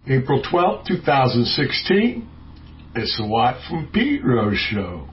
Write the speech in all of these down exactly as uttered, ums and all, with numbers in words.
April twelfth, two thousand sixteen. It's the Watt from Pedro show.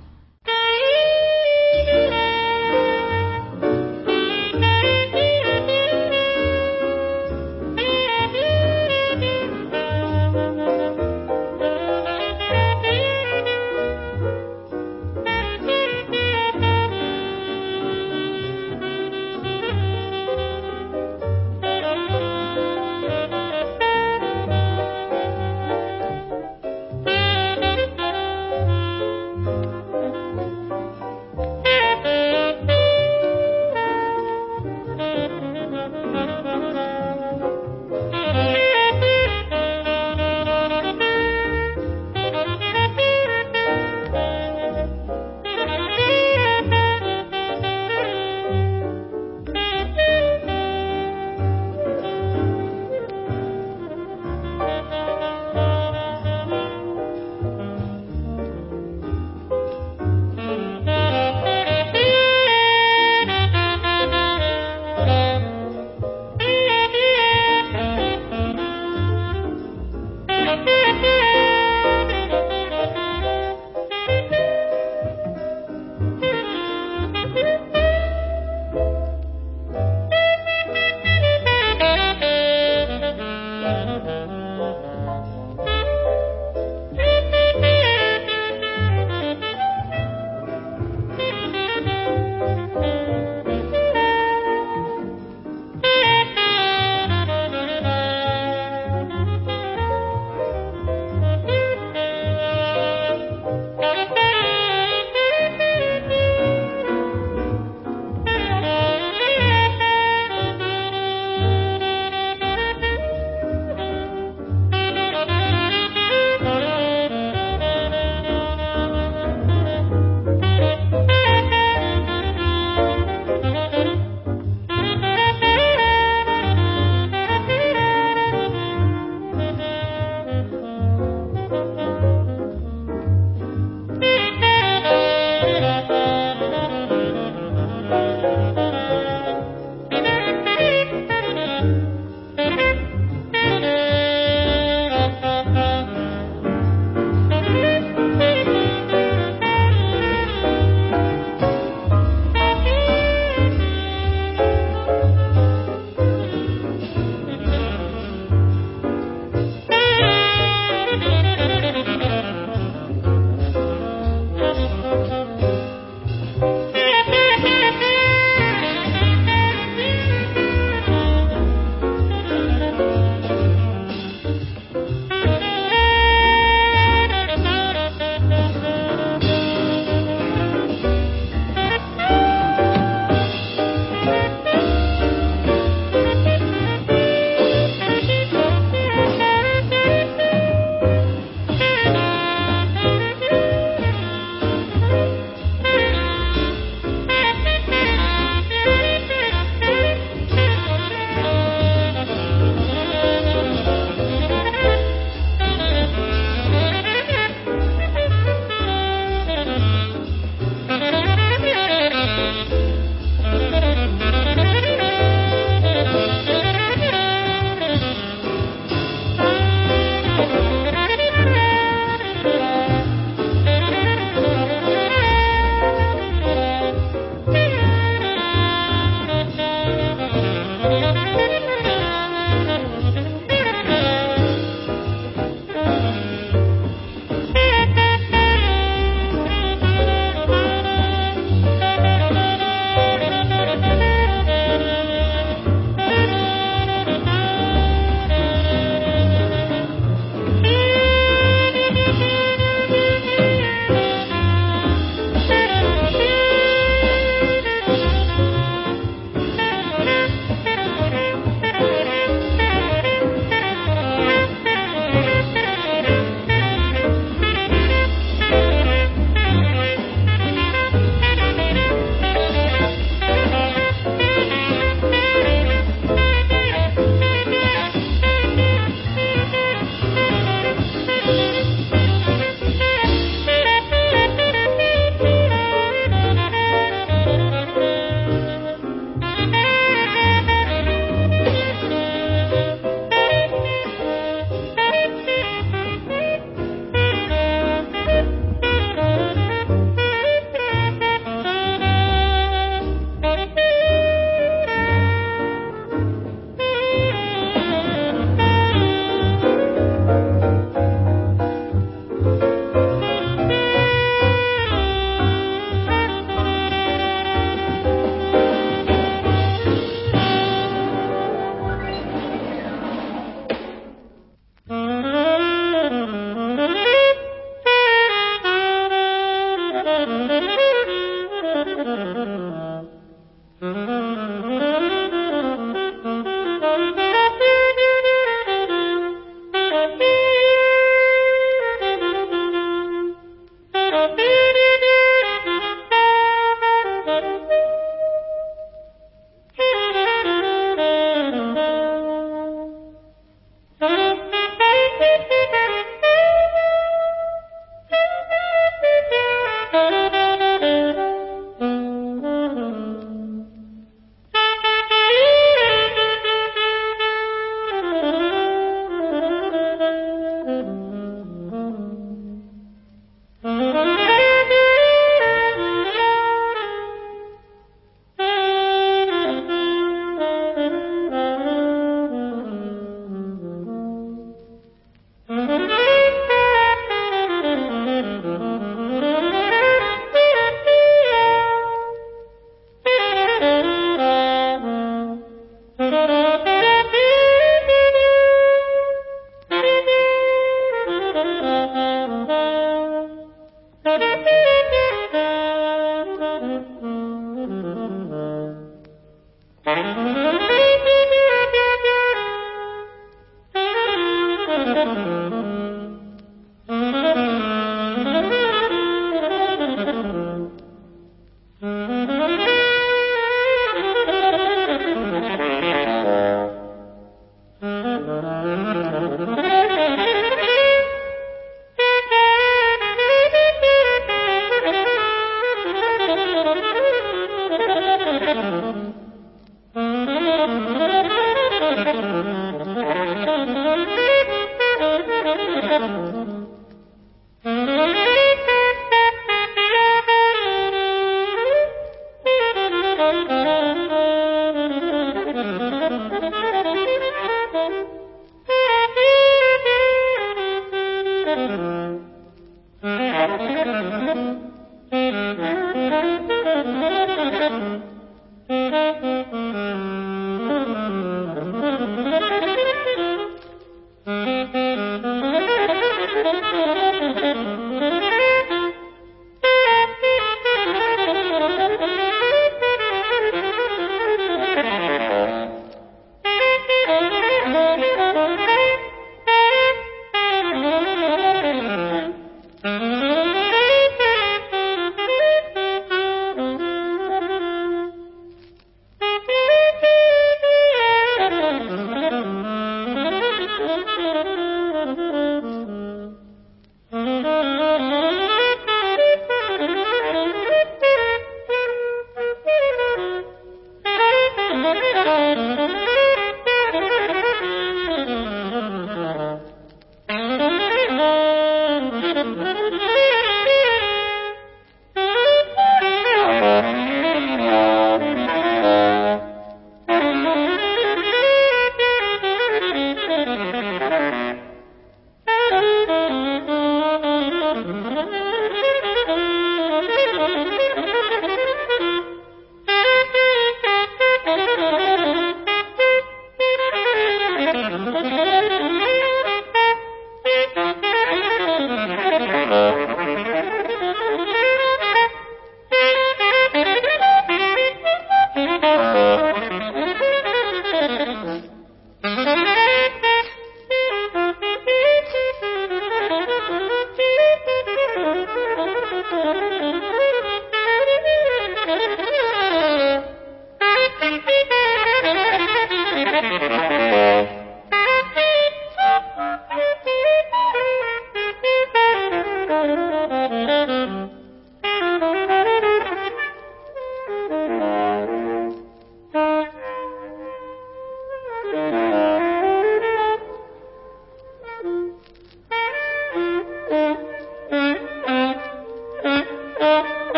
Thank you.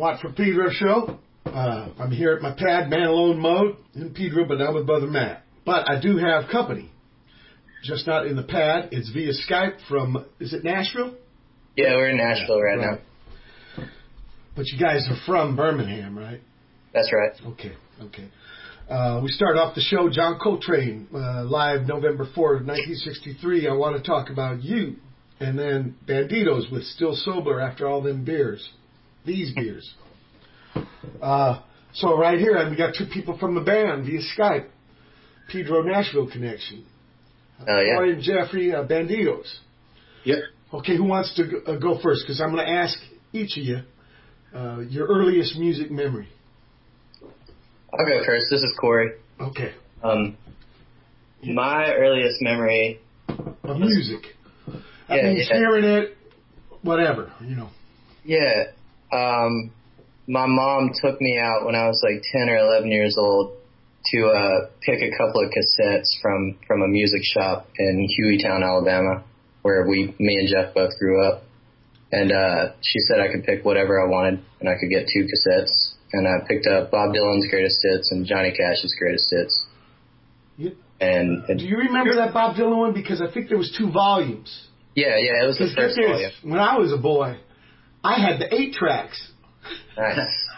Watt from Pedro show. Uh, I'm here at my pad, man alone mode in Pedro, but not with Brother Matt. But I do have company. Just not in the pad. It's via Skype from, is it Nashville? Yeah, we're in Nashville yeah, right, right now. But you guys are from Birmingham, right? That's right. Okay, okay. Uh, we start off the show, John Coltrane, uh, live November fourth, nineteen sixty-three. I want to talk about you. And then Bandidos with Still Sober After All Them Beers. These beers. Uh, so right here, we got two people from the band via Skype. Pedro Nashville connection. Oh, uh, yeah. Corey and Jeffrey, uh, Bandidos. Yep. Okay, who wants to go, uh, go first? Because I'm going to ask each of you uh, your earliest music memory. I'll go first. This is Corey. Okay. Um, my earliest memory of music. That yeah, means yeah. hearing it, whatever, you know. Yeah. Um, my mom took me out when I was like ten or eleven years old to uh, pick a couple of cassettes from, from a music shop in Hueytown, Alabama, where we, me and Jeff both grew up. And uh, she said I could pick whatever I wanted, and I could get two cassettes. And I picked up Bob Dylan's Greatest Hits and Johnny Cash's Greatest Hits. You, and, and do you remember that Bob Dylan one? Because I think there was two volumes. Yeah, yeah, it was the first volume. When I was a boy, I had the eight tracks. Nice.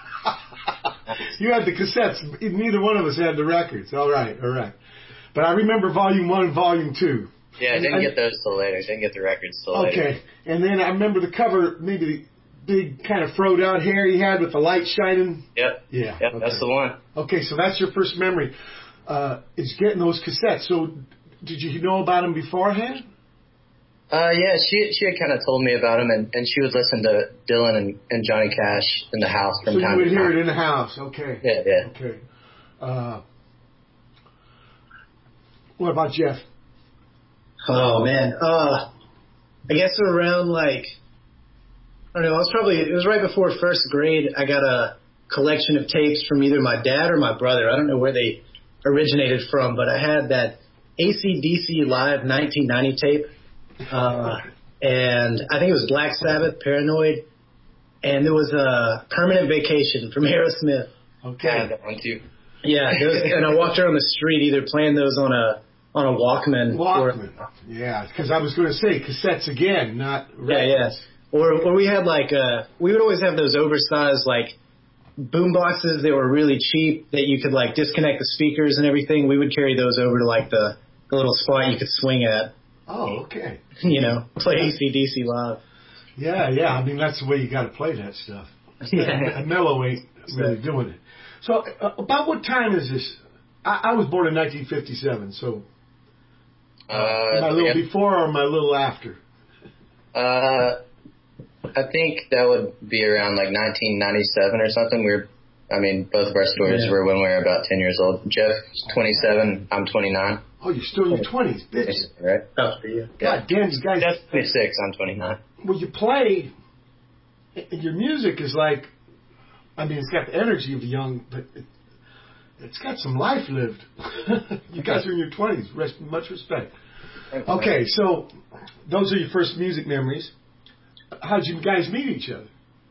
You had the cassettes. Neither one of us had the records. All right, all right. But I remember volume one and volume two. Yeah, I didn't and, get those till later. Didn't get the records till okay. later. Okay, and then I remember the cover, maybe the big kind of froed out hair he had with the light shining. Yep. Yeah. Yep, okay. That's the one. Okay, so that's your first memory. Uh, is getting those cassettes. So did you know about them beforehand? Uh, yeah, she she had kind of told me about him, and, and she would listen to Dylan and, and Johnny Cash in the house from so time to time. So you would hear it in the house, okay. Yeah, yeah. Okay. Uh, what about Jeff? Oh, man. Uh, I guess around, like, I don't know, I was probably, it was right before first grade. I got a collection of tapes from either my dad or my brother. I don't know where they originated from, but I had that A C D C Live nineteen ninety tape. Uh, and I think it was Black Sabbath, Paranoid, and there was a Permanent Vacation from Aerosmith. Okay. I had that one too. Yeah, those, and I walked around the street either playing those on a on a Walkman. Walkman. Or, yeah, because I was going to say cassettes again, not records. Yeah, yeah. Or, or we had like uh, we would always have those oversized like boom boxes that were really cheap that you could like disconnect the speakers and everything. We would carry those over to like the, the little spot you could swing at. Oh, okay. You know, play A C D C live. Yeah, yeah. I mean, that's the way you got to play that stuff. Yeah. And Mello ain't really doing it. So, uh, about what time is this? I, I was born in nineteen fifty-seven, so uh, uh, am I a little yeah. before or am I a little after? Uh, I think that would be around like nineteen ninety-seven or something. We're, I mean, both of our stories yeah. were when we were about ten years old. Jeff's twenty-seven. I'm twenty-nine. Oh, you're still in your twenties, bitch. Right? Oh, for you. God damn, you guys. Jeff's twenty-six. I'm twenty-nine. Well, you play, and your music is like, I mean, it's got the energy of the young, but it, it's got some life lived. You guys are in your twenties. Rest, much respect. Okay, so those are your first music memories. How'd you guys meet each other?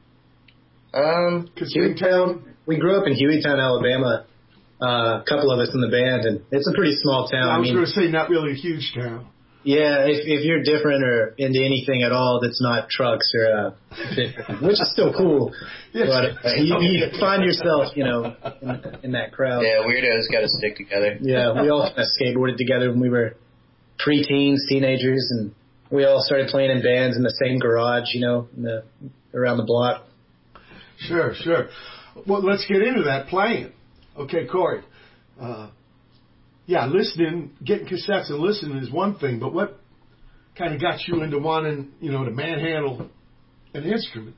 Um, Hueytown. We grew up in Hueytown, Alabama. Uh, a couple of us in the band, and it's a pretty small town. I was I mean, going to say not really a huge town. Yeah, if if you're different or into anything at all that's not trucks or uh, which is still cool, yes. but uh, you, you find yourself, you know, in, in that crowd. Yeah, weirdos got to stick together. Yeah, we all kind of skateboarded together when we were pre-teens, teenagers, and we all started playing in bands in the same garage, you know, in the, around the block. Sure, sure. Well, let's get into that playing. Okay, Corey. Uh, yeah, listening, getting cassettes and listening is one thing, but what kind of got you into wanting, you know, to manhandle an instrument?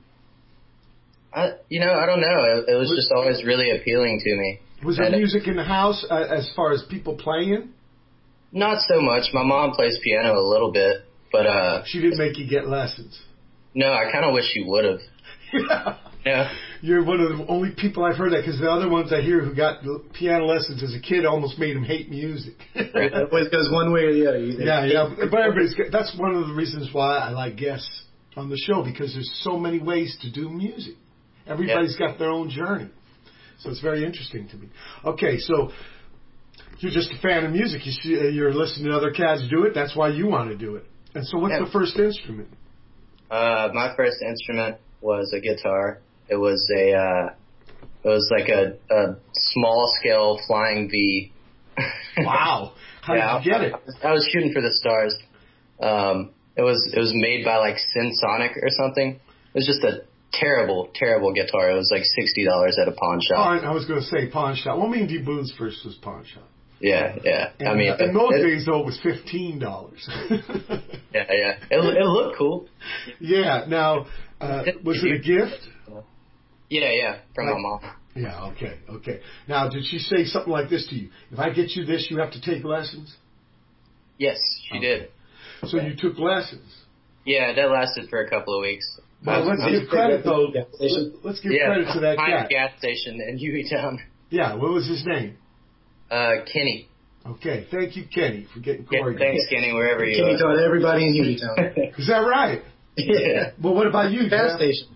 I, you know, I don't know. It, it was, was just always really appealing to me. Was there and music in the house uh, as far as people playing? Not so much. My mom plays piano a little bit, but uh, she didn't make you get lessons. No, I kind of wish she would have. Yeah. Yeah. You're one of the only people I've heard that, because the other ones I hear who got piano lessons as a kid almost made them hate music. It always goes one way or the other. Either. Yeah, yeah. But everybody's, that's one of the reasons why I like guests on the show, because there's so many ways to do music. Everybody's yeah. got their own journey. So it's very interesting to me. Okay, so you're just a fan of music. You see, uh, you're listening to other cats do it. That's why you want to do it. And so what's yeah. the first instrument? Uh, my first instrument was a guitar. It was a, uh, it was like a, a small scale flying V. Wow. How yeah, did you get it? I, I was shooting for the stars. Um, it was, it was made by like Synsonic or something. It was just a terrible, terrible guitar. It was like sixty dollars at a pawn shop. Oh, I was going to say pawn shop. Well, me and D. Boone's first was pawn shop. Yeah, yeah. And, I mean, uh, in those it, days, though, it was fifteen dollars. yeah, yeah. It, it looked cool. Yeah. Now, uh, was it a gift? Yeah, yeah, from like, my mom. Yeah, okay, okay. Now, did she say something like this to you? If I get you this, you have to take lessons? Yes, she okay. did. So you took lessons? Yeah, that lasted for a couple of weeks. Well, let's give credit, though. Let's give yeah, credit to that cat. gas station in Hueytown. Yeah, what was his name? Uh, Kenny. Okay, thank you, Kenny, for getting Corey. Yeah, thanks, Kenny, wherever you Kenny are. taught everybody in Hueytown. Is that right? Yeah. Well, what about you, Gas Jeff? station.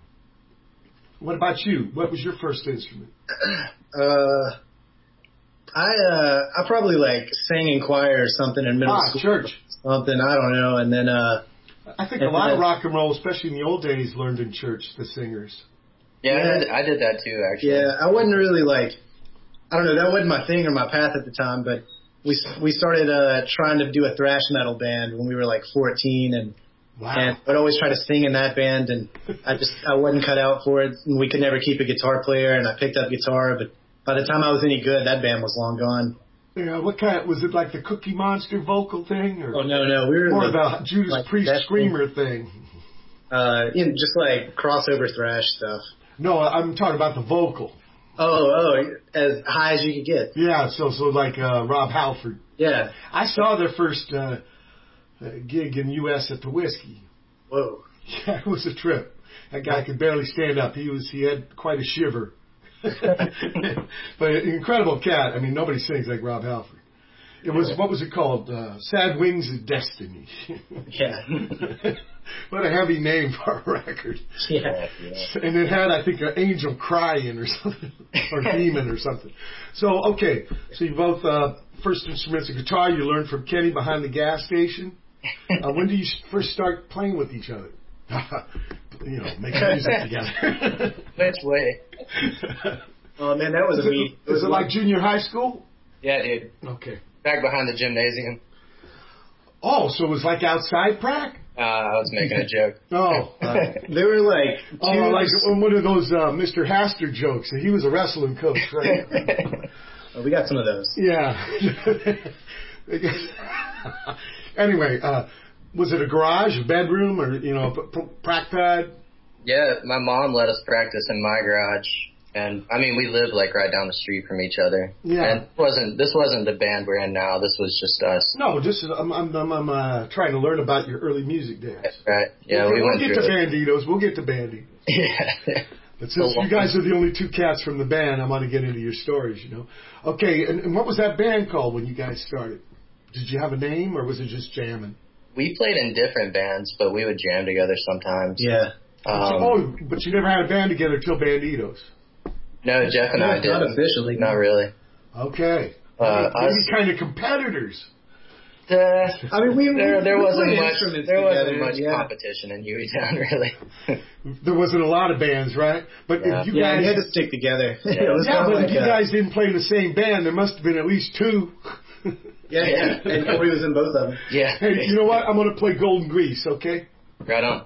What about you? What was your first instrument? Uh, I uh, I probably like sang in choir or something in middle ah, school. church. Something, I don't know. And then uh, I think a lot of rock and roll, especially in the old days, learned in church, the singers. Yeah, Yeah. I, did, I did that too, actually. Yeah, I wasn't really like, I don't know, that wasn't my thing or my path at the time, but we we started uh, trying to do a thrash metal band when we were like fourteen, and Wow. and I'd always try to sing in that band, and I just I wasn't cut out for it. And we could never keep a guitar player, and I picked up guitar, but by the time I was any good, that band was long gone. Yeah, what kind? Was it like the Cookie Monster vocal thing, or Oh no, no, we were more the, the Judas like Priest that screamer thing? Uh, you know, just like crossover thrash stuff. No, I'm talking about the vocal. Oh, oh, as high as you could get. Yeah, so so like uh, Rob Halford. Yeah. I saw their first uh, uh, gig in U S at the Whiskey. Whoa. Yeah, it was a trip. That guy could barely stand up. He was he had quite a shiver. But an incredible cat. I mean, nobody sings like Rob Halford. It was, what was it called? Uh, Sad Wings of Destiny. Yeah. What a heavy name for a record. Yeah. And it had, I think, an angel crying or something, or demon or something. So, okay, so you both, uh, first instruments of guitar, you learned from Kenny behind the gas station. Uh, when did you first start playing with each other? You know, making music together. Which way? Oh man, that was Is a it, beat. is it like junior high school? Yeah, dude. Okay. Back behind the gymnasium. Oh, so it was like outside prac? Uh, I was making a joke. Oh. Uh, they were like two, Oh, like one of those uh, Mister Haster jokes. He was a wrestling coach, right? oh, we got some of those. Yeah. Anyway, uh, was it a garage, a bedroom, or, you know, a p- prac pad? Yeah, my mom let us practice in my garage. And, I mean, we lived, like, right down the street from each other. Yeah. And it wasn't, this wasn't the band we're in now. This was just us. No, just I'm I'm, I'm, I'm uh, trying to learn about your early music days. Right. Yeah, we'll, we we'll went get to through it. Banditos. We'll get to Banditos. Yeah. But since you guys are the only two cats from the band, I want to get into your stories, you know. Okay, and, and what was that band called when you guys started? Did you have a name, or was it just jamming? We played in different bands, but we would jam together sometimes. Yeah. Um, oh, but you never had a band together till Banditos. No, Jeff and I did. Not officially. Not really. Okay. Uh, Maybe us- kind of competitors. Uh, I mean, we there, there we wasn't played much. instruments There wasn't together, much yeah. competition in Hueytown, really. There wasn't a lot of bands, right? But Yeah. if you Yeah, guys, we had to stick together. Yeah. It was yeah, kinda but like, if you uh, guys didn't play in the same band, there must have been at least two. Yeah, yeah. And Corey was in both of them. Yeah. Hey, you know what? I'm going to play Golden Grease, okay? Right on.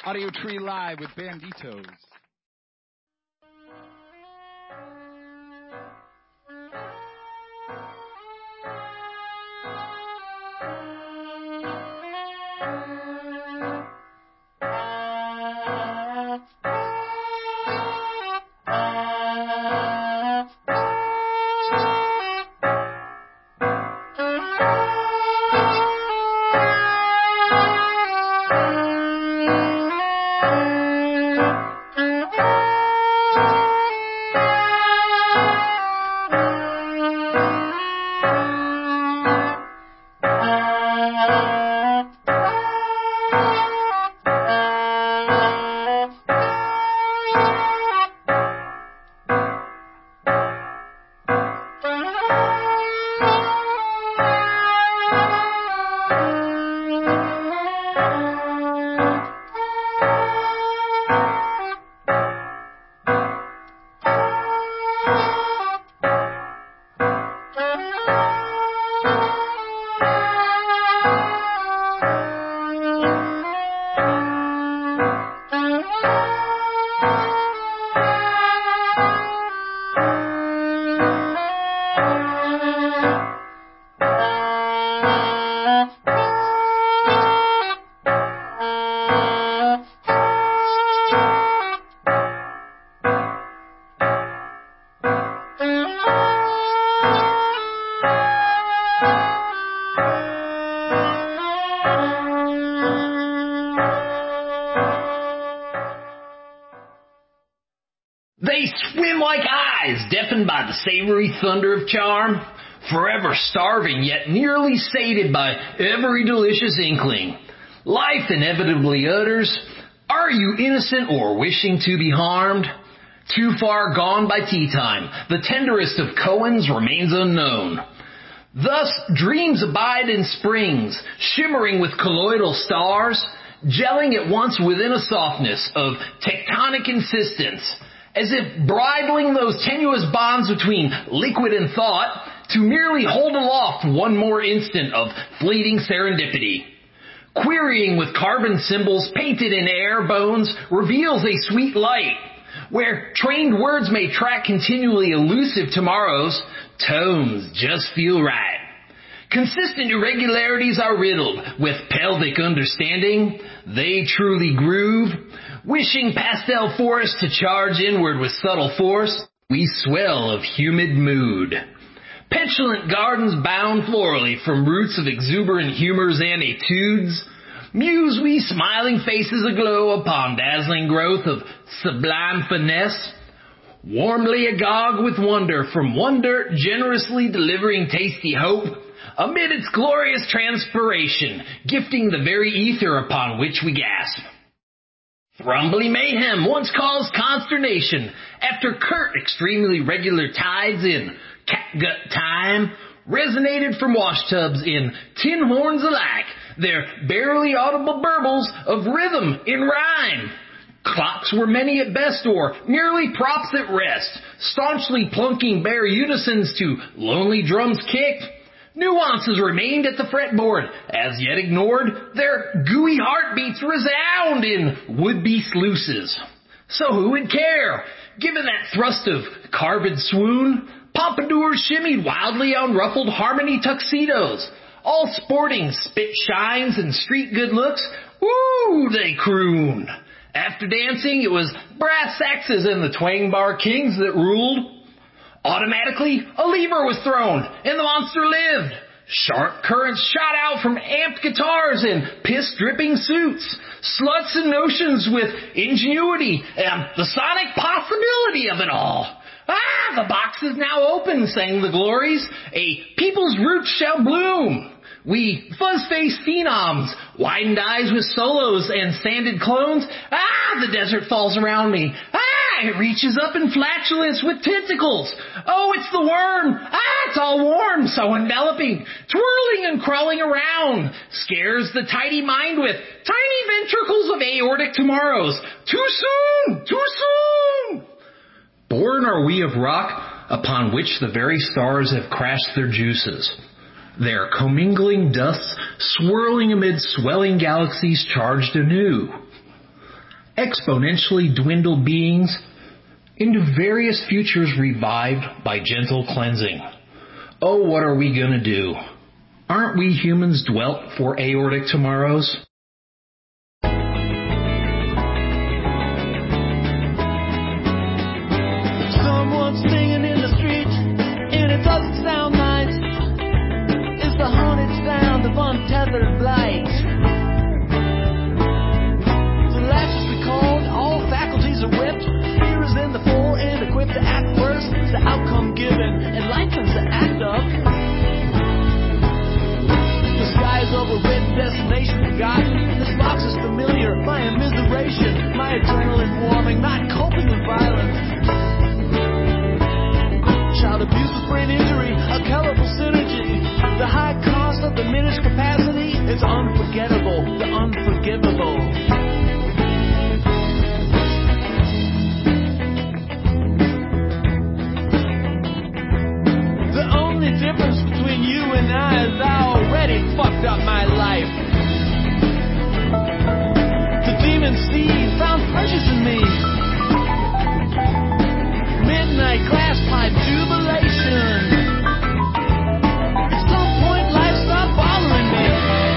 Audio Tree Live with Banditos. They swim like eyes, deafened by the savory thunder of charm, forever starving, yet nearly sated by every delicious inkling. Life inevitably utters, "Are you innocent or wishing to be harmed?" Too far gone by tea time, the tenderest of koans remains unknown. Thus, dreams abide in springs, shimmering with colloidal stars, gelling at once within a softness of tectonic insistence, as if bridling those tenuous bonds between liquid and thought to merely hold aloft one more instant of fleeting serendipity. Querying with carbon symbols painted in air bones reveals a sweet light, where trained words may track continually elusive tomorrows, tones just feel right. Consistent irregularities are riddled with pelvic understanding. They truly groove. Wishing pastel forest to charge inward with subtle force, we swell of humid mood. Petulant gardens bound florally from roots of exuberant humors and etudes. Muse we smiling faces aglow upon dazzling growth of sublime finesse. Warmly agog with wonder from wonder generously delivering tasty hope, amid its glorious transpiration, gifting the very ether upon which we gasp. Rumbly mayhem once caused consternation after curt, extremely regular tides in catgut time resonated from washtubs in tin horns alike, their barely audible burbles of rhythm in rhyme. Clocks were many at best or merely props at rest, staunchly plunking bare unisons to lonely drums kicked. Nuances remained at the fretboard, as yet ignored, their gooey heartbeats resound in would-be sluices. So who would care? Given that thrust of carbid swoon, pompadours shimmied wildly on ruffled harmony tuxedos, all sporting spit shines and street good looks. Woo, they crooned. After dancing, it was brass saxes and the twang bar kings that ruled. Automatically, a lever was thrown, and the monster lived. Sharp currents shot out from amped guitars in piss-dripping suits. Sluts and notions with ingenuity and the sonic possibility of it all. Ah, the box is now open, sang the glories. A people's roots shall bloom. We fuzz-faced phenoms, widened eyes with solos and sanded clones. Ah, the desert falls around me. Ah, it reaches up in flatulence with tentacles. Oh, it's the worm. Ah, it's all warm, so enveloping, twirling and crawling around. Scares the tidy mind with tiny ventricles of aortic tomorrows. Too soon, too soon. Born are we of rock upon which the very stars have crashed their juices. Their commingling dusts swirling amid swelling galaxies charged anew. exponentially dwindled beings into various futures revived by gentle cleansing. Oh, what are we going to do? Aren't we humans dwelt for aortic tomorrows? Someone's singing in the street, and it doesn't sound nice. It's the haunted sound of untethered light. The latches be called, all faculties are whipped. Fear is in the full and equipped to act first. The outcome given enlightens the act of. The sky is overwritten, destination forgotten. This box is familiar, my immiseration, my adrenaline warming, not coping with violence. Child abuse with brain injury, a colorful synergy. The high cost of diminished capacity, it's unforgettable, the unforgivable. The only difference between you and I is I already fucked up my life. The demon seed found precious in me. Midnight glass pipe jubilation. At some point, life stopped bothering me.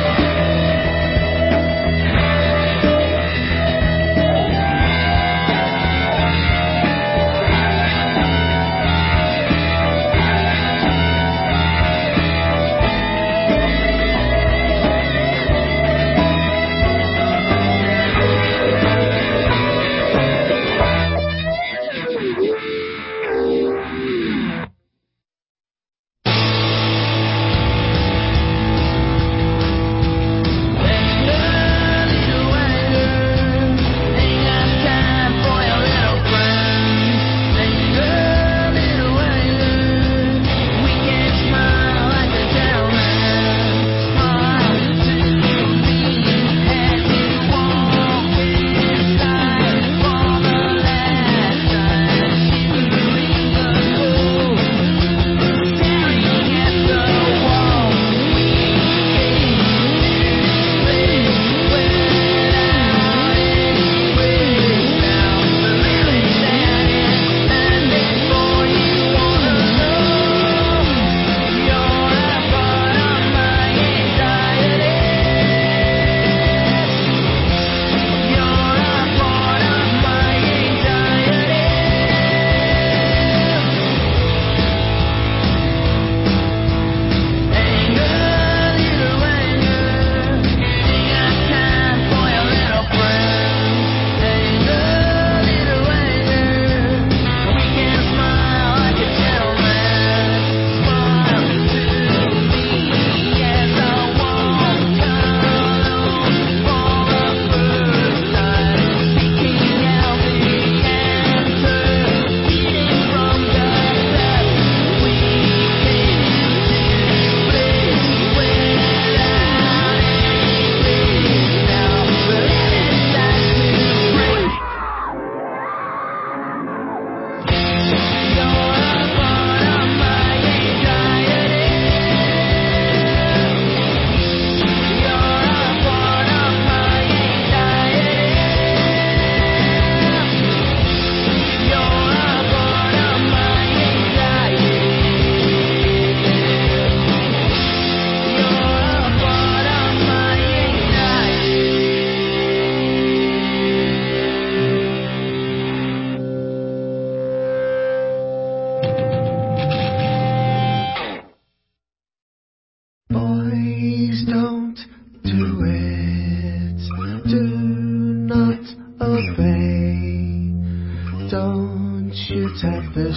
at the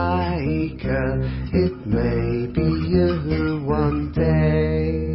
striker, it may be you one day.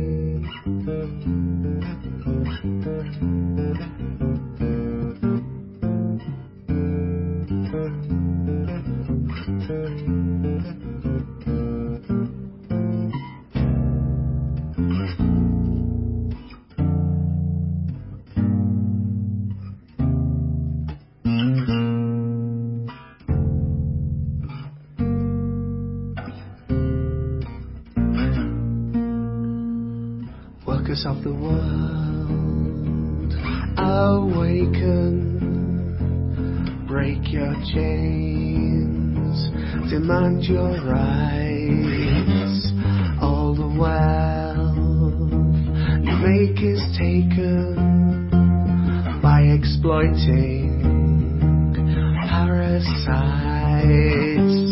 Workers of the world, awaken. break your chains, demand your rights. All the while you make is taken by exploiting parasites.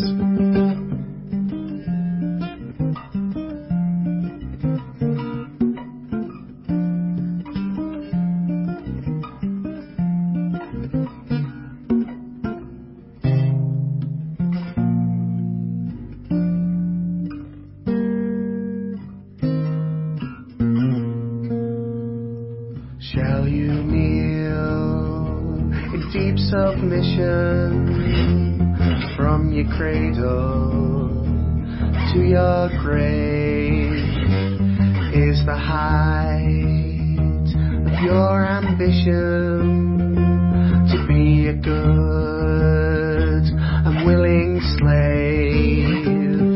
Shall you kneel in deep submission from your cradle to your grave? Is the height of your ambition to be a good and willing slave?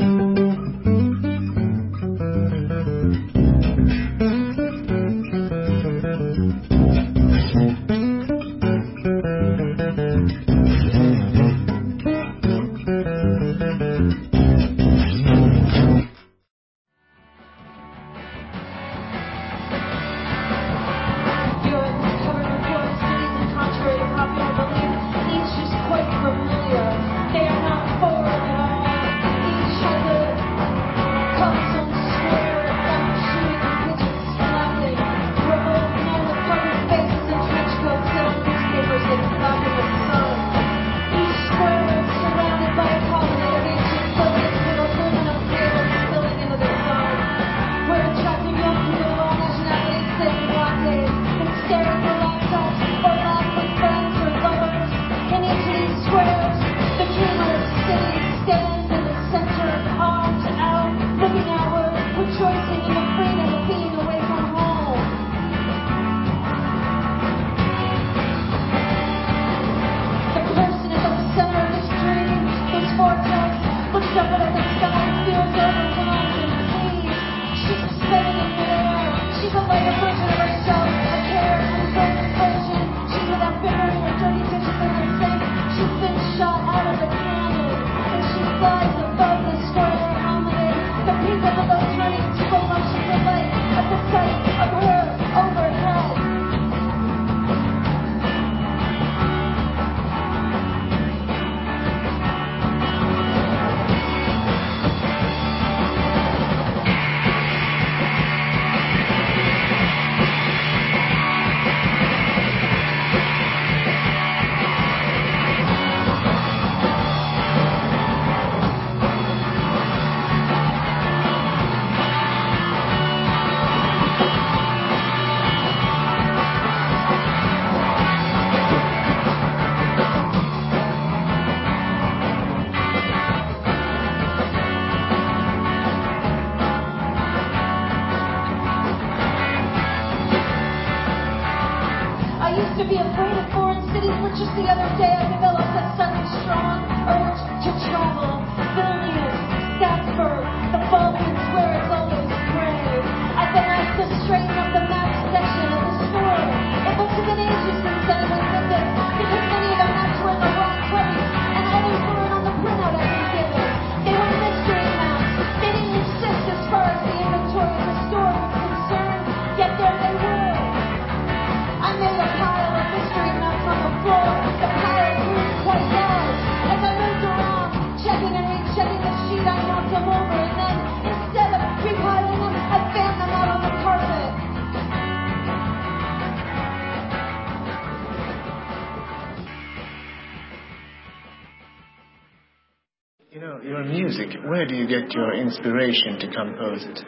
Your music, where do you get your inspiration to compose it?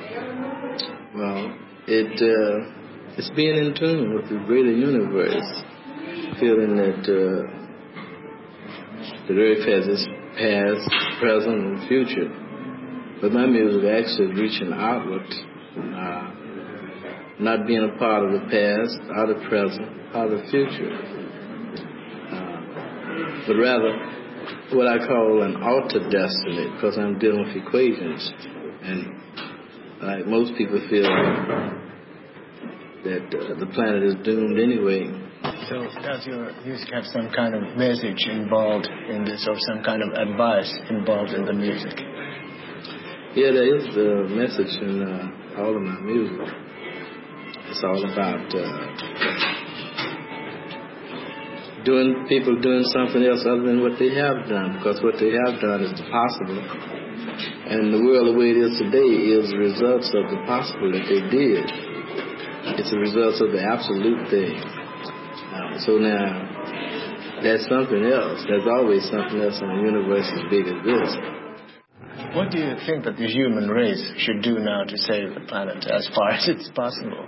Well, it uh, it's being in tune with the greater universe, feeling that uh, the earth has its past, present, and future. But my music actually is reaching outward, uh, not being a part of the past, or the present, or the future, uh, but rather what I call an altered destiny, because I'm dealing with equations, and like most people feel that uh, the planet is doomed anyway. So does your music have some kind of message involved in this, or some kind of advice involved in the music? Yeah, there is a message in uh, all of my music. It's all about uh, doing people doing something else other than what they have done, because what they have done is the possible. And the world the way it is today is the results of the possible that they did. It's the results of the absolute thing. Uh, so now, that's something else. There's always something else in the universe as big as this. What do you think that the human race should do now to save the planet as far as it's possible?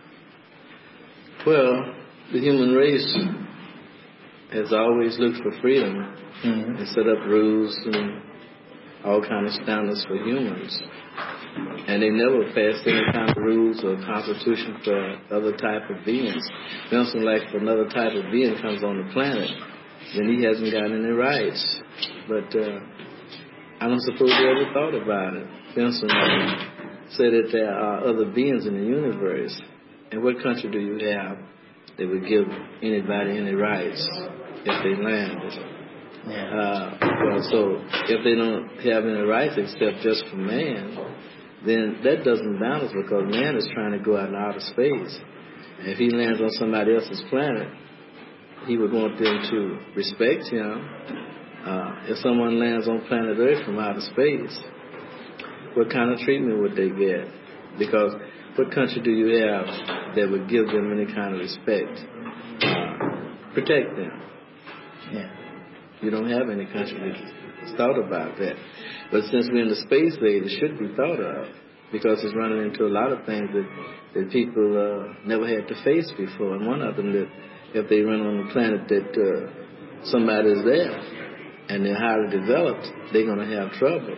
Well, the human race has always looked for freedom mm-hmm. and set up rules and all kind of standards for humans. And they never passed any kind of rules or constitution for other type of beings. For instance, like if another type of being comes on the planet, then he hasn't got any rights. But uh, I don't suppose they ever thought about it. For instance, say that there are other beings in the universe. And what country do you have that would give anybody any rights if they landed? Yeah. Uh, well, so if they don't have any rights except just for man, then that doesn't balance, because man is trying to go out in outer space. And if he lands on somebody else's planet, he would want them to respect him. Uh, if someone lands on planet Earth from outer space, what kind of treatment would they get? Because what country do you have that would give them any kind of respect? Uh, protect them. Yeah. You don't have any country that's thought about that. But since we're in the space age, it should be thought of, because it's running into a lot of things that, that people uh, never had to face before. And one of them, that if they run on the planet that uh, somebody's there and they're highly developed, they're going to have trouble.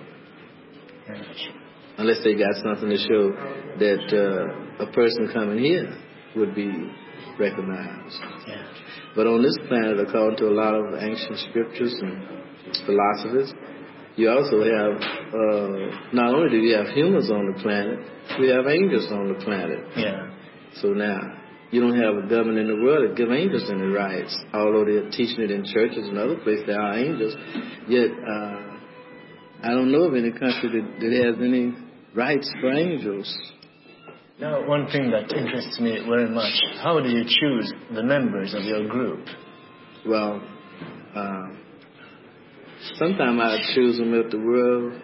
Unless they got something to show that uh, a person coming here would be recognized. Yeah. But on this planet, according to a lot of ancient scriptures and philosophers, you also have, uh, not only do you have humans on the planet, we have angels on the planet. Yeah. So now, you don't have a government in the world that give angels any rights, although they're teaching it in churches and other places there are angels. Yet, uh, I don't know of any country that, that has any rights for angels. Now, one thing that interests me very much, how do you choose the members of your group? Well, uh, sometimes I choose them if the world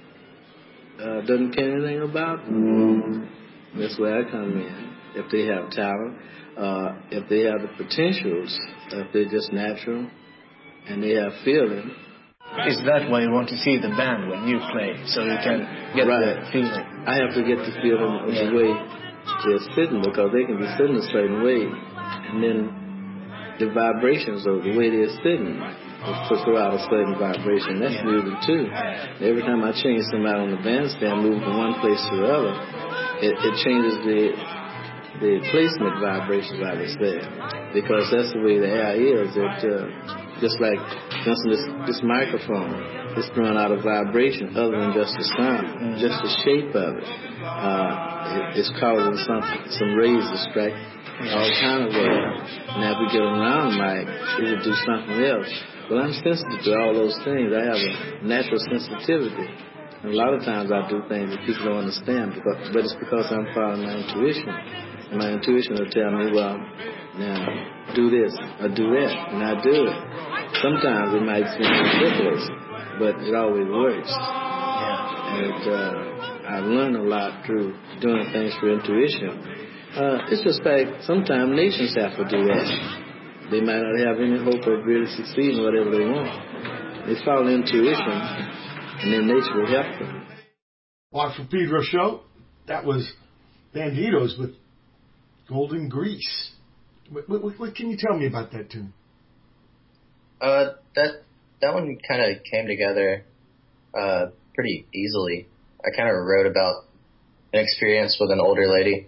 uh, doesn't care anything about them. Mm-hmm. That's where I come in. If they have talent, uh, if they have the potentials, if they're just natural, and they have feeling. Is that why you want to see the band when you play, so you can get right. the feeling? I have to get the feeling of yeah. the way they're sitting, because they can be sitting a certain way, and then the vibrations of the way they're sitting will throw out a certain vibration. That's yeah. music too. Every time I change somebody on the bandstand, move from one place to the other, it, it changes the the placement vibrations, I would say, because that's the way the air is. It uh, just like, for instance, this, this microphone, it's throwing out a vibration other than just the sound, mm-hmm. just the shape of it. Uh, it it's causing some some rays to strike all kind of ways. Now, if we get around mic, it would do something else. Well, I'm sensitive to all those things. I have a natural sensitivity. And a lot of times I do things that people don't understand, because, but it's because I'm following my intuition. And my intuition will tell me, well, now, do this or do that, and I do it. Sometimes it might seem ridiculous, but it always works. Yeah. And uh, I've learned a lot through doing things for intuition. Uh, it's just like sometimes nations have to do that. They might not have any hope of really succeeding whatever they want. They follow intuition, and then nature will help them. Mark from Pedro Show. That was Banditos with Golden Grease. What, what, what can you tell me about that tune? Uh, that that one kind of came together uh, pretty easily. I kind of wrote about an experience with an older lady,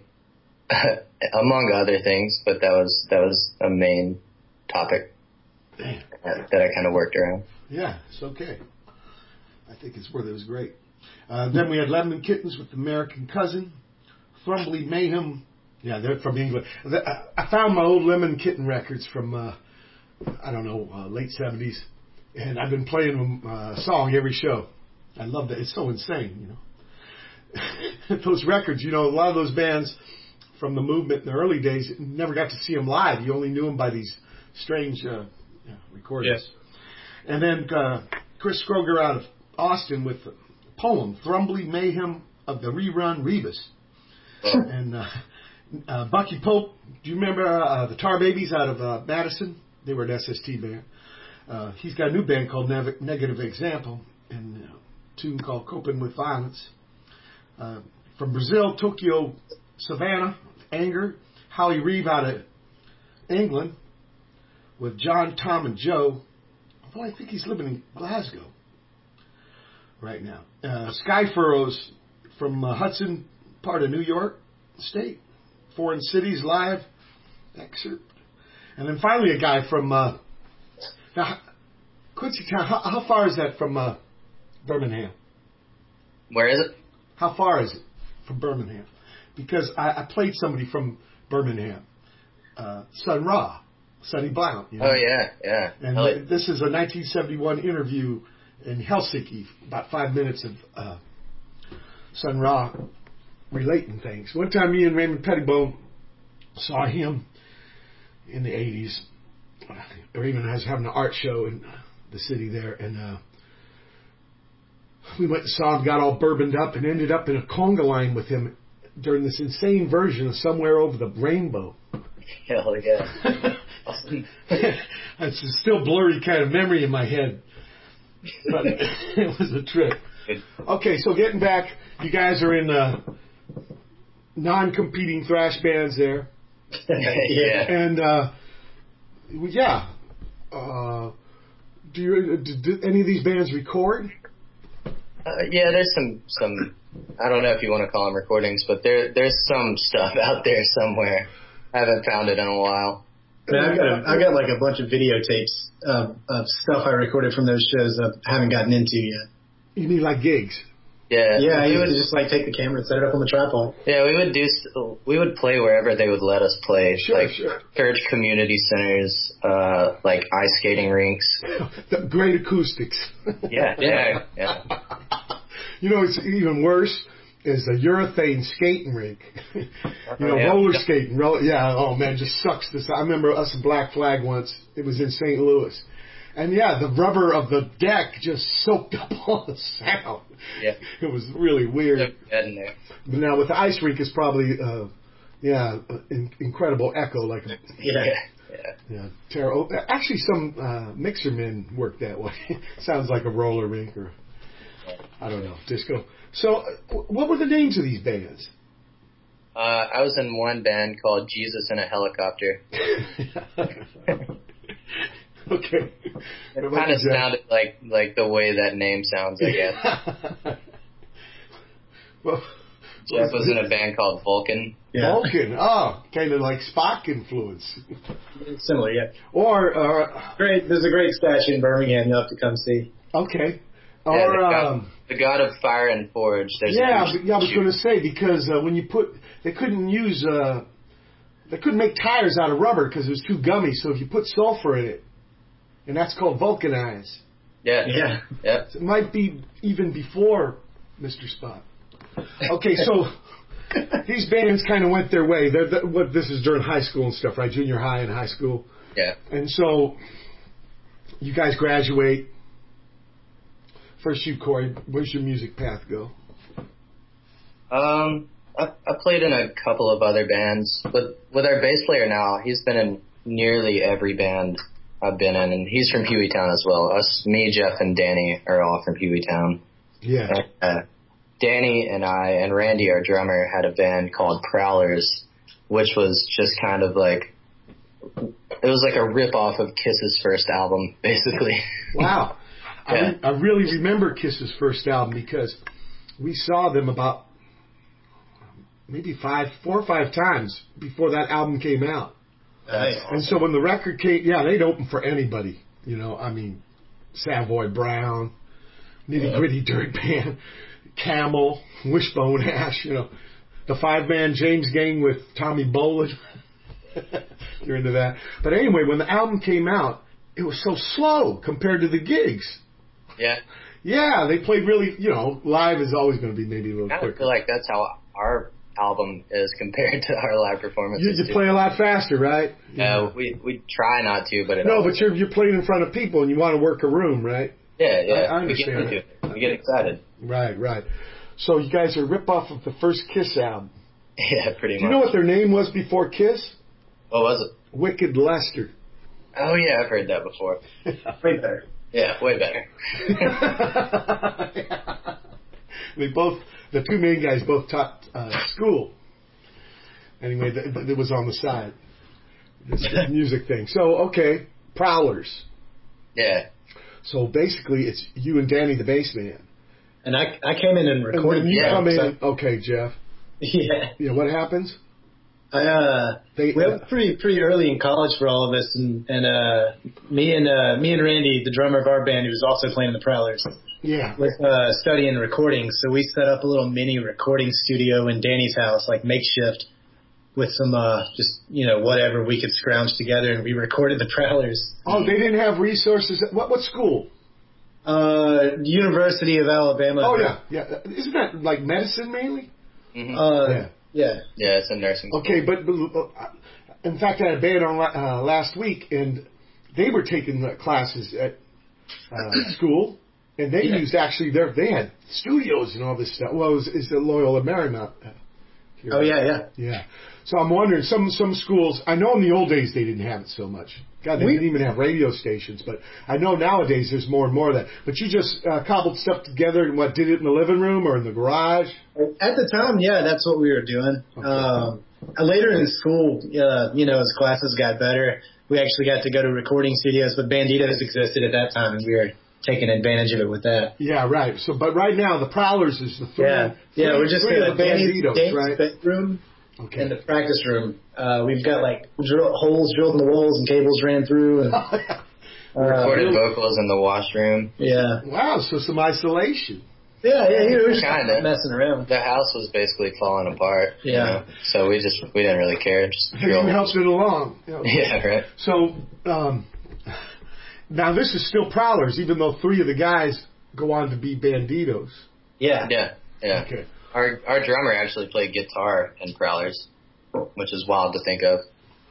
among other things, but that was that was a main topic that, that I kind of worked around. Yeah, it's okay. I think it's worth it. It was great. Uh, then we had Lemon Kittens with American Cousin, Thrumbly Mayhem, Yeah, they're from England. I found my old Lemon Kitten records from, uh, I don't know, uh, late seventies. And I've been playing them uh, song every show. I love that. It's so insane, you know. Those records, you know, a lot of those bands from the movement in the early days, never got to see them live. You only knew them by these strange uh, yeah, recordings. Yes. And then uh, Chris Scroger out of Austin with the poem, Thrumbly Mayhem of the Rerun Rebus. Oh. And uh, uh, Bucky Pope, do you remember uh, the Tar Babies out of uh, Madison? They were an S S T band. Uh, he's got a new band called Nev- Negative Example and a tune called Coping with Violence. Uh, from Brazil, Tokyo Savannah, Anger. Howie Reeve out of England with John, Tom, and Joe. Although I think he's living in Glasgow right now. Uh, Sky Furrows from uh, Hudson, part of New York State. Foreign Cities Live excerpt. And then finally a guy from uh, now, Quincy Town. How, how far is that from uh, Birmingham? Where is it? How far is it from Birmingham? Because I, I played somebody from Birmingham, uh, Sun Ra, Sonny Blount. You know? Oh yeah, yeah. And oh, th- this is a nineteen seventy-one interview in Helsinki, about five minutes of uh, Sun Ra relating things. One time, me and Raymond Pettibone saw him in the eighties. Raymond was having an art show in the city there, and uh, we went and saw him, got all bourboned up, and ended up in a conga line with him during this insane version of Somewhere Over the Rainbow. Hell yeah. Awesome. It's a still blurry kind of memory in my head, but it was a trip. Okay, so getting back, you guys are in uh, non-competing thrash bands there. Yeah. And, uh, yeah. Uh, do, you, do, do any of these bands record? Uh, yeah, there's some, some, I don't know if you want to call them recordings, but there there's some stuff out there somewhere. I haven't found it in a while. Man, I've got, a, I've got like a bunch of videotapes of, of stuff I recorded from those shows that I haven't gotten into yet. You mean like gigs? Yeah. Yeah, you would just like take the camera and set it up on the tripod. Yeah, we would do, we would play wherever they would let us play. Sure, like sure. church community centers, uh, like ice skating rinks. The great acoustics. Yeah, yeah, yeah. You know, it's even worse is a urethane skating rink. You know, yeah. roller skating. Ro- yeah, oh man, just sucks this. I remember us in Black Flag once. It was in Saint Louis. And yeah, the rubber of the deck just soaked up all the sound. Yeah. It was really weird. In there. But now with the ice rink, it's probably, uh, yeah, in, incredible echo. Like, a, yeah. Yeah. Yeah. Terrible. Actually, some uh, mixer men work that way. Sounds like a roller rink or, I don't know, disco. So, uh, what were the names of these bands? Uh, I was in one band called Jesus in a Helicopter. Okay. It kind of sounded like like the way that name sounds, I guess. Well, Jeff was in a band called Vulcan. Yeah. Vulcan, oh, kind of like Spock influence. Similar, yeah. Or uh, great. There's a great statue in Birmingham you'll have to come see. Okay. Yeah, or the god, um, the god of fire and forge. There's yeah, a yeah. I was going to say because uh, when you put, they couldn't use, uh, they couldn't make tires out of rubber because it was too gummy. So if you put sulfur in it, and that's called vulcanize. Yeah, yeah, yeah. So it might be even before Mister Spot. Okay, so these bands kind of went their way. They're, they're, what this is during high school and stuff, right? Junior high and high school. Yeah. And so you guys graduate. First, you, Corey. Where's your music path go? Um, I, I played in a couple of other bands, but with our bass player now, he's been in nearly every band I've been in, and he's from Hueytown as well. Us, me, Jeff, and Danny are all from Hueytown. Yeah. Uh, Danny and I and Randy, our drummer, had a band called Prowlers, which was just kind of like, it was like a rip-off of Kiss's first album, basically. Wow. Yeah. I, I really remember Kiss's first album because we saw them about maybe five, four or five times before that album came out. Nice. And so when the record came, yeah, they'd open for anybody. You know, I mean, Savoy Brown, Nitty Gritty Dirt Band, Camel, Wishbone Ash, you know. the five-man James Gang with Tommy Bolin. You're into that. But anyway, when the album came out, it was so slow compared to the gigs. Yeah. Yeah, they played really, you know, live is always going to be maybe a little I quicker. feel like that's how our album is compared to our live performances. You, you play a lot faster, right? Yeah, uh, we we try not to, but it no, always, but you're you're playing in front of people and you want to work a room, right? Yeah, yeah. I, I understand. We get into it. We get excited. Right, right. So you guys are a rip-off of the first Kiss album. Yeah, pretty Do much. you know what their name was before Kiss? What was it? Wicked Lester. Oh yeah, I've heard that before. Way better. Yeah, way better. Yeah. They both, the two main guys both taught uh, school. Anyway, th- th- it was on the side. This, this music thing. So, okay, Prowlers. Yeah. So basically, it's you and Danny, the bass man. And I I came in and recorded. And then you yeah, come in. so, Okay, Jeff. Yeah. Yeah. What happens? I, uh, They, we uh, were pretty pretty early in college for all of us, and and uh, me and uh, me and Randy, the drummer of our band, who was also playing in the Prowlers, Yeah. was uh, studying recording. So we set up a little mini recording studio in Danny's house, like makeshift, with some uh, just you know whatever we could scrounge together, and we recorded the Prowlers. Oh, they didn't have resources. What what school? Uh, University of Alabama. Oh yeah, yeah. Isn't that like medicine mainly? Mm-hmm. Uh, Yeah. yeah. Yeah, it's a nursing school. Okay, but, but uh, in fact, I had a band on uh, last week, and they were taking the classes at uh, school, and they Yeah. used actually their they had studios and all this stuff. Well, it was, it's the Loyola Marymount. Uh, here. Oh yeah, yeah. Yeah. So I'm wondering, some some schools, I know in the old days they didn't have it so much. God, they We- didn't even have radio stations, but I know nowadays there's more and more of that. But you just uh, cobbled stuff together and what, did it in the living room or in the garage? At the time, yeah, that's what we were doing. Okay. Um, later in school, uh, you know, as classes got better, we actually got to go to recording studios, but Banditos existed at that time, and we were taking advantage of it with that. Yeah, right. So, but right now the Prowlers is the three. Yeah, yeah, three- we're just three in of the Danny's, Banditos, Danny's right? bedroom Okay. and the practice room. Uh, we've got like drill, holes drilled in the walls and cables ran through. And, uh, Recorded vocals in the washroom. Yeah. Wow, so some isolation. Yeah, yeah, we were just Kinda. messing around. The house was basically falling apart. you Yeah. know, So we just we didn't really care. Just You drill. helped it along. You know. Yeah, right. So, um, now this is still Prowlers, even though three of the guys go on to be Banditos. Yeah. Yeah, yeah. Okay. Our our drummer actually played guitar in Prowlers, which is wild to think of.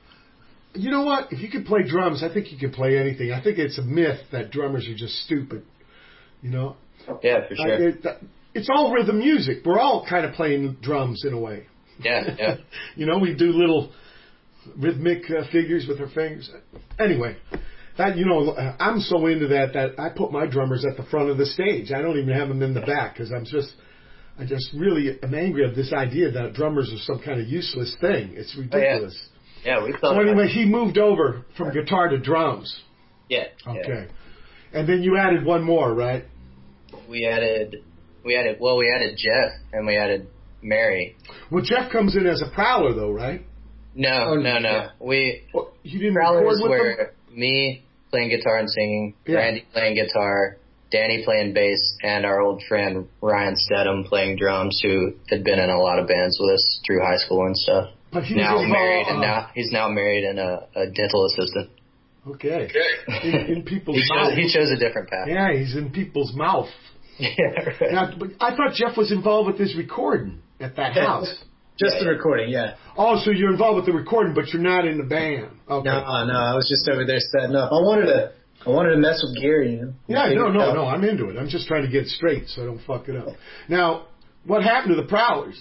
You know what? If you can play drums, I think you can play anything. I think it's a myth that drummers are just stupid. You know? Yeah, for Uh, sure. it, that- it's all rhythm music. We're all kind of playing drums in a way. Yeah, yeah. You know, we do little rhythmic uh, figures with our fingers. Anyway, that you know, I'm so into that that I put my drummers at the front of the stage. I don't even have them in the back because I'm just, I just really am angry at this idea that drummers are some kind of useless thing. It's ridiculous. Yeah, we thought. So anyway, he moved over from guitar to drums. Yeah. Okay, and then you added one more, right? Yeah. We added, we added. Well, we added Jeff and we added Mary. Well, Jeff comes in as a prowler, though, right? No, Oh, no, no. yeah. We Well, you didn't Prowlers record with them? were me playing guitar and singing, Yeah. Randy playing guitar, Danny playing bass, and our old friend Ryan Stedham playing drums, who had been in a lot of bands with us through high school and stuff. But he was Now involved, married, and uh, now he's now married and a, a dental assistant. Okay. In, in people's He chose, mouth. he chose a different path. Yeah, he's in people's mouth. Yeah, right. Now, but I thought Jeff was involved with this recording at that house. Just Yeah, the yeah. recording, yeah. Oh, so you're involved with the recording, but you're not in the band. Okay. No, no, I was just over there setting up. I wanted to, I wanted to mess with Gary, you know. Yeah, no, no, Figure no. it out. I'm into it. I'm just trying to get it straight so I don't fuck it up. Now, what happened to the Prowlers?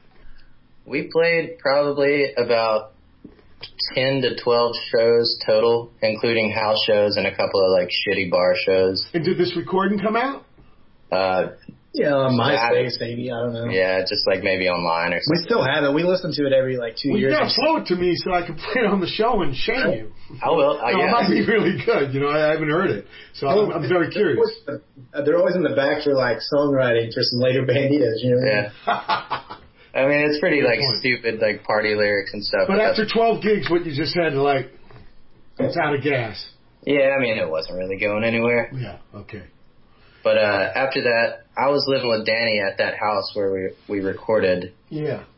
We played probably about ten to twelve shows total, including house shows and a couple of like shitty bar shows. And did this recording come out? Uh, Yeah, on Yeah. MySpace, maybe, I don't know. yeah, just like maybe online or We something. still have it. We listen to it every like two Well, you years. gotta flow it to me so I can play it on the show and shame you. I will. Uh, No, it yeah. might be really good. You know, I haven't heard it, so I'm, I'm very curious. Uh, They're always in the back for like songwriting for some later Banditos, you know what I mean? Yeah. I mean, it's pretty Good like point. stupid, like party lyrics and stuff. But that's- after twelve gigs, what you just had, like, it's out of gas. yeah, I mean, it wasn't really going anywhere. Yeah. Okay. But uh, after that, I was living with Danny at that house where we we recorded, Yeah.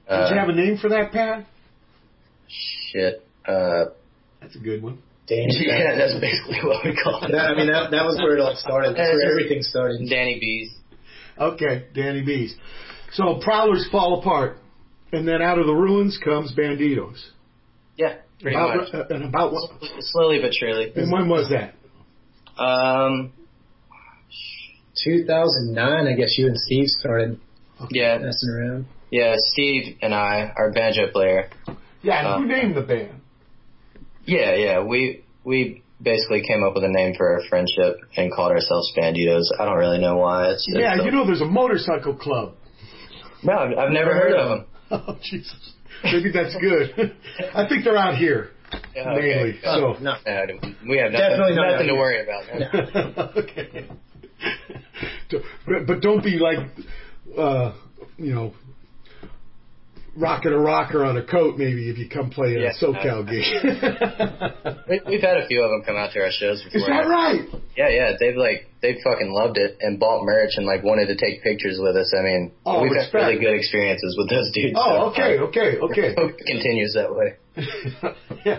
Uh, Did you have a name for that, Pat? Shit. Uh, That's a good one. Danny. yeah, that's basically what we call it. That, I mean, that, that was where it all started. That's where everything started. Danny B's. Okay, Danny B's. So Prowlers fall apart, and then out of the ruins comes Banditos. Yeah, pretty about, much. Uh, and about what? Slowly but surely. And when was that? Um, two thousand nine, I guess you and Steve started yeah, messing around. Yeah, Steve and I, our banjo player. Yeah, um, who named the band? Yeah, yeah, we we basically came up with a name for our friendship and called ourselves Banditos. I don't really know why. It's, it's yeah, so, you know, there's a motorcycle club. No, I've, I've never heard of them. Oh, Jesus. Maybe that's good. I think they're out here, yeah, mainly. Okay. So. No, no, we have nothing, Definitely not nothing to here. worry about. No. Okay. But, but don't be like, uh, you know, rocking a rocker on a coat maybe if you come play a Yeah, SoCal no. gig. we, we've had a few of them come out to our shows before. Is that right? Yeah, yeah. They've like they fucking loved it and bought merch and like wanted to take pictures with us. I mean, Oh, we've respect. had really good experiences with those dudes. Oh, so, okay, uh, okay, okay. hope it continues that way. Yeah.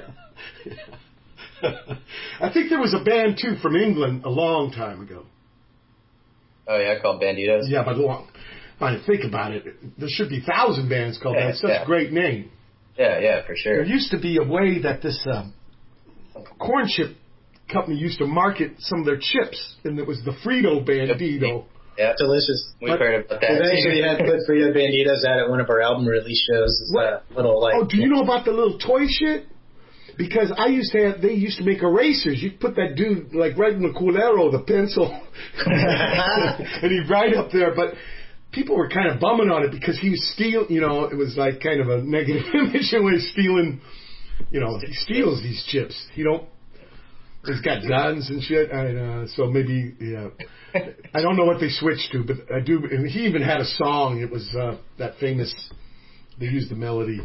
I think there was a band too from England a long time ago. Oh yeah, called Banditos. Yeah, but long. If I think about it, there should be a thousand bands called Yeah, that. It's such yeah. a great name. Yeah, yeah, for sure. There used to be a way that this um, corn chip company used to market some of their chips, and it was the Frito Bandito. Yeah, Delicious. we've But- heard about that. We've actually had put Frito Banditos out at one of our album release shows. It's What? a little like. Oh, do you know about the little toy shit? Because I used to have, they used to make erasers. You put that dude like right in the culero, the pencil, and he'd write up there. But people were kind of bumming on it because he was stealing. You know, it was like kind of a negative image in a way, stealing. You know, he steals these chips. He don't. He's got guns and shit. And, uh, so maybe, yeah. I don't know what they switched to, but I do. And he even had a song. It was uh, that famous. They used the melody.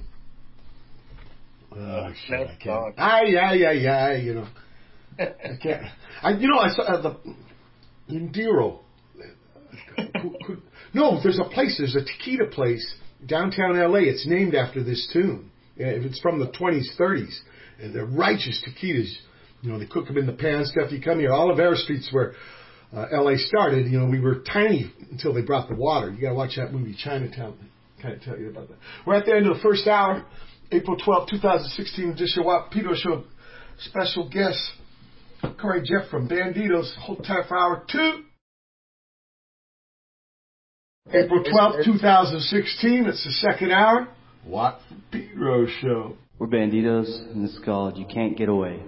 Oh, shit, I can't. Ay, ay, ay, ay, you know. I can't. I, you know, I saw uh, the Indiro. No, there's a place. There's a taquita place downtown L A. It's named after this tune. It's from the twenties, thirties, and they're righteous taquitas. You know, they cook them in the pan stuff. You come here, Olivera Street's where uh, L A started. You know, we were tiny until they brought the water. You got to watch that movie Chinatown. Kind of tell you about that. We're at the end of the first hour. April twelfth, twenty sixteen edition of Wapedo Show. Special guest, Corey Jeff from Banditos. Hold tight for hour two. April twelfth, twenty sixteen. It's the second hour. Wapedo Show. We're Banditos, and this is called You Can't Get Away.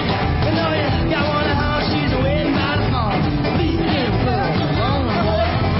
Got one house, she's waiting by the farm. Leaving her alone, boy.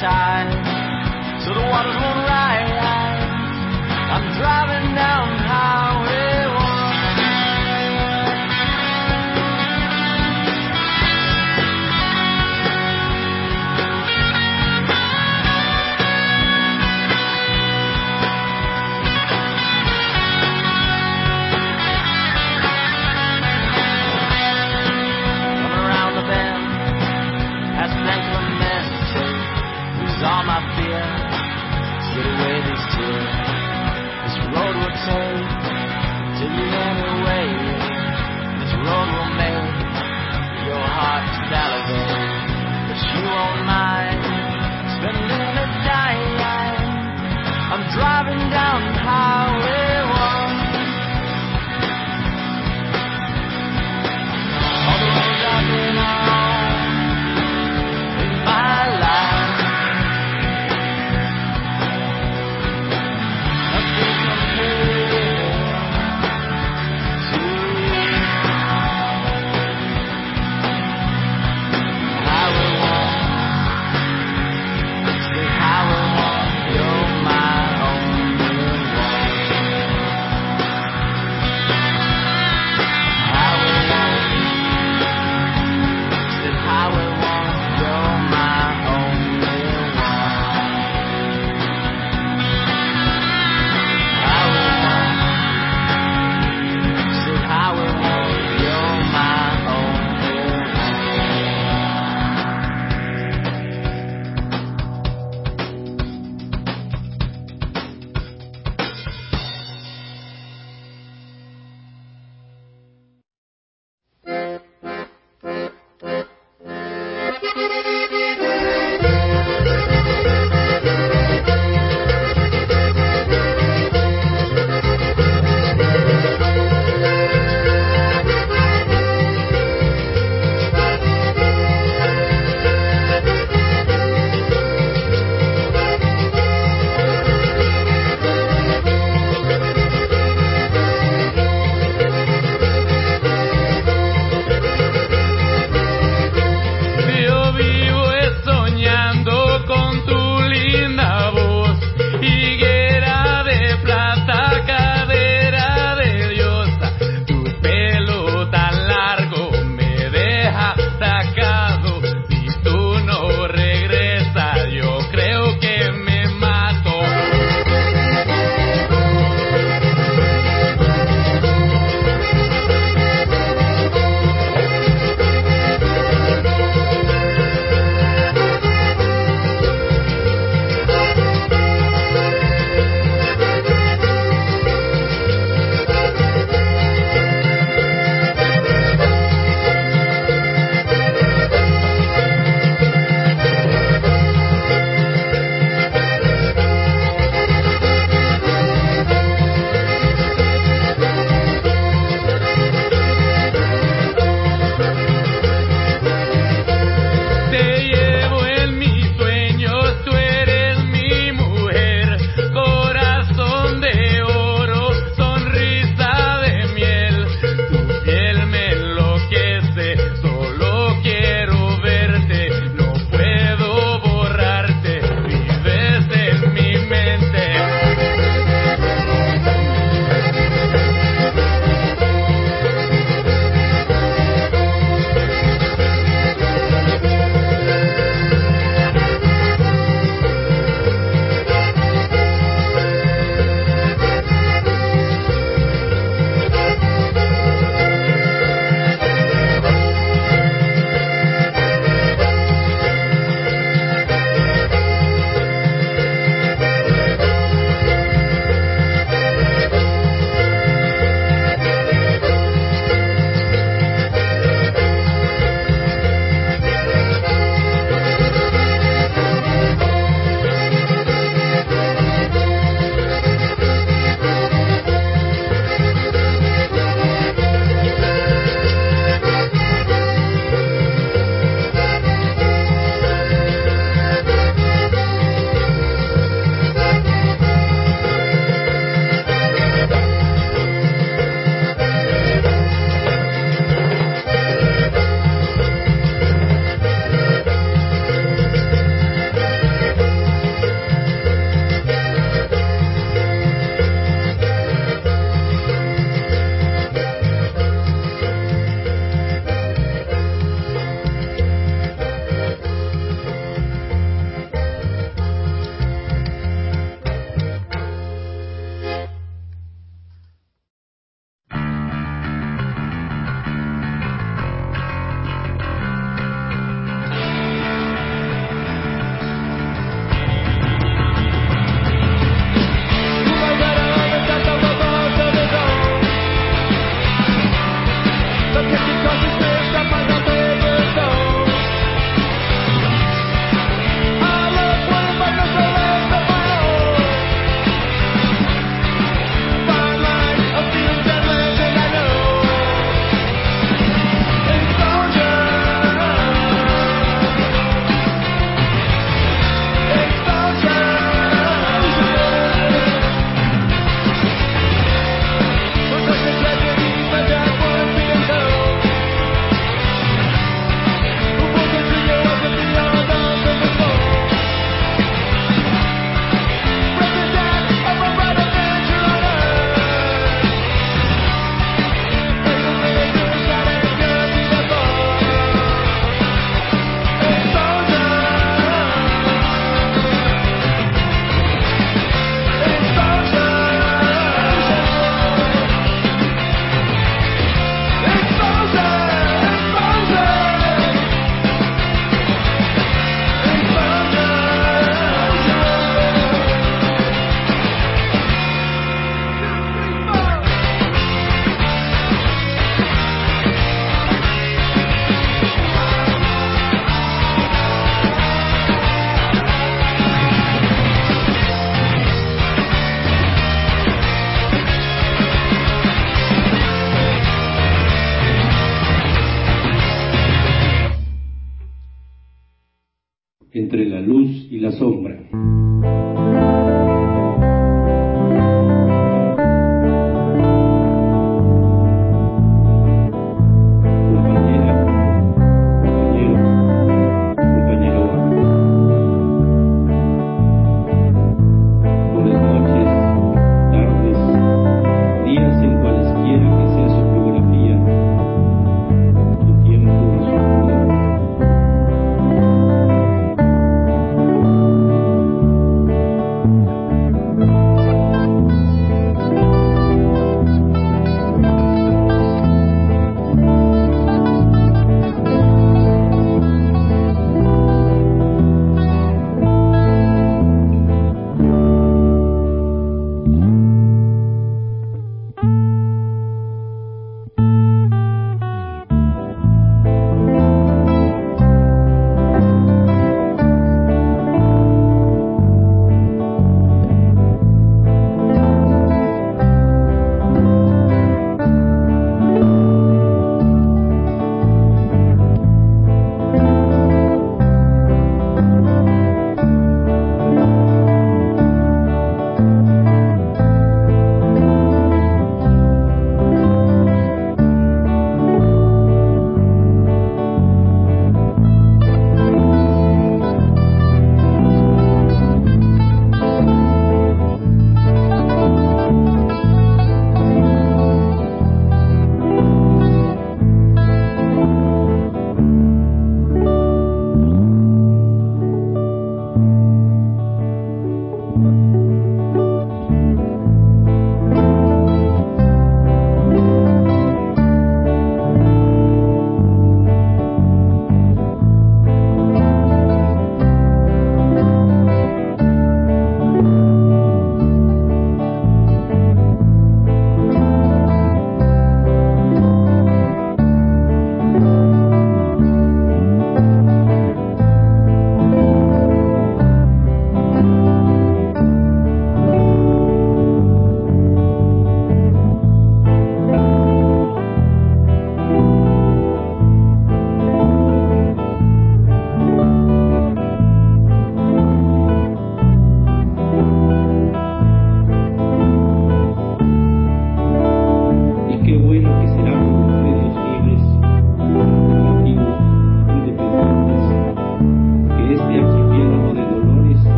tide, so the waters won't rise. I'm driving down Highway one. Coming around the bend, past San Clemente, who's all my fear. Entre la luz y la sombra. Thank you.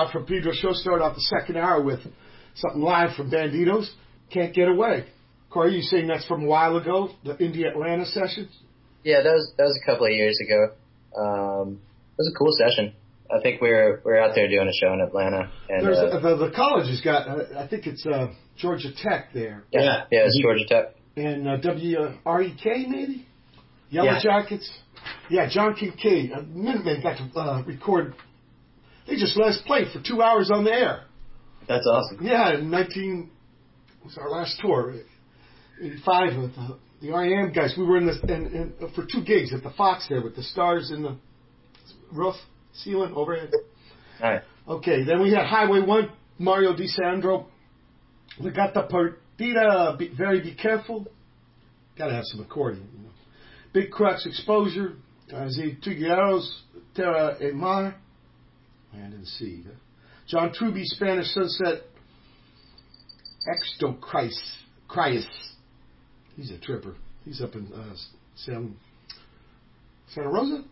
Watt from Pedro show. Started off the second hour with something live from Banditos. Can't Get Away. Corey, you saying that's from a while ago, the Indie Atlanta sessions? Yeah, that was that was a couple of years ago. Um, it was a cool session. I think we were we were out there doing a show in Atlanta. And There's uh, a, the, the college has got, uh, I think it's uh, Georgia Tech there. Yeah, yeah, yeah it's Georgia Tech. And uh, W R E K maybe? Yellow Yeah. Jackets. Yeah, John Kincaid. Uh, Minutemen got to uh, record. They just let us play for two hours on the air. That's awesome. Yeah, in nineteen was our last tour, eighty-five with the, the R E M guys. We were in this and, and uh, for two gigs at the Fox there with the stars in the roof ceiling overhead. All right. Okay, then we had Highway One, Mario DeSandro. We got the Partida, be, very be careful. Got to have some accordion. You know. Big Crux Exposure, uh, Z Tigueros, Terra e Mar. I didn't see. John Truby, Spanish Sunset. Exto Christ. He's a tripper. He's up in uh, San, Santa Rosa.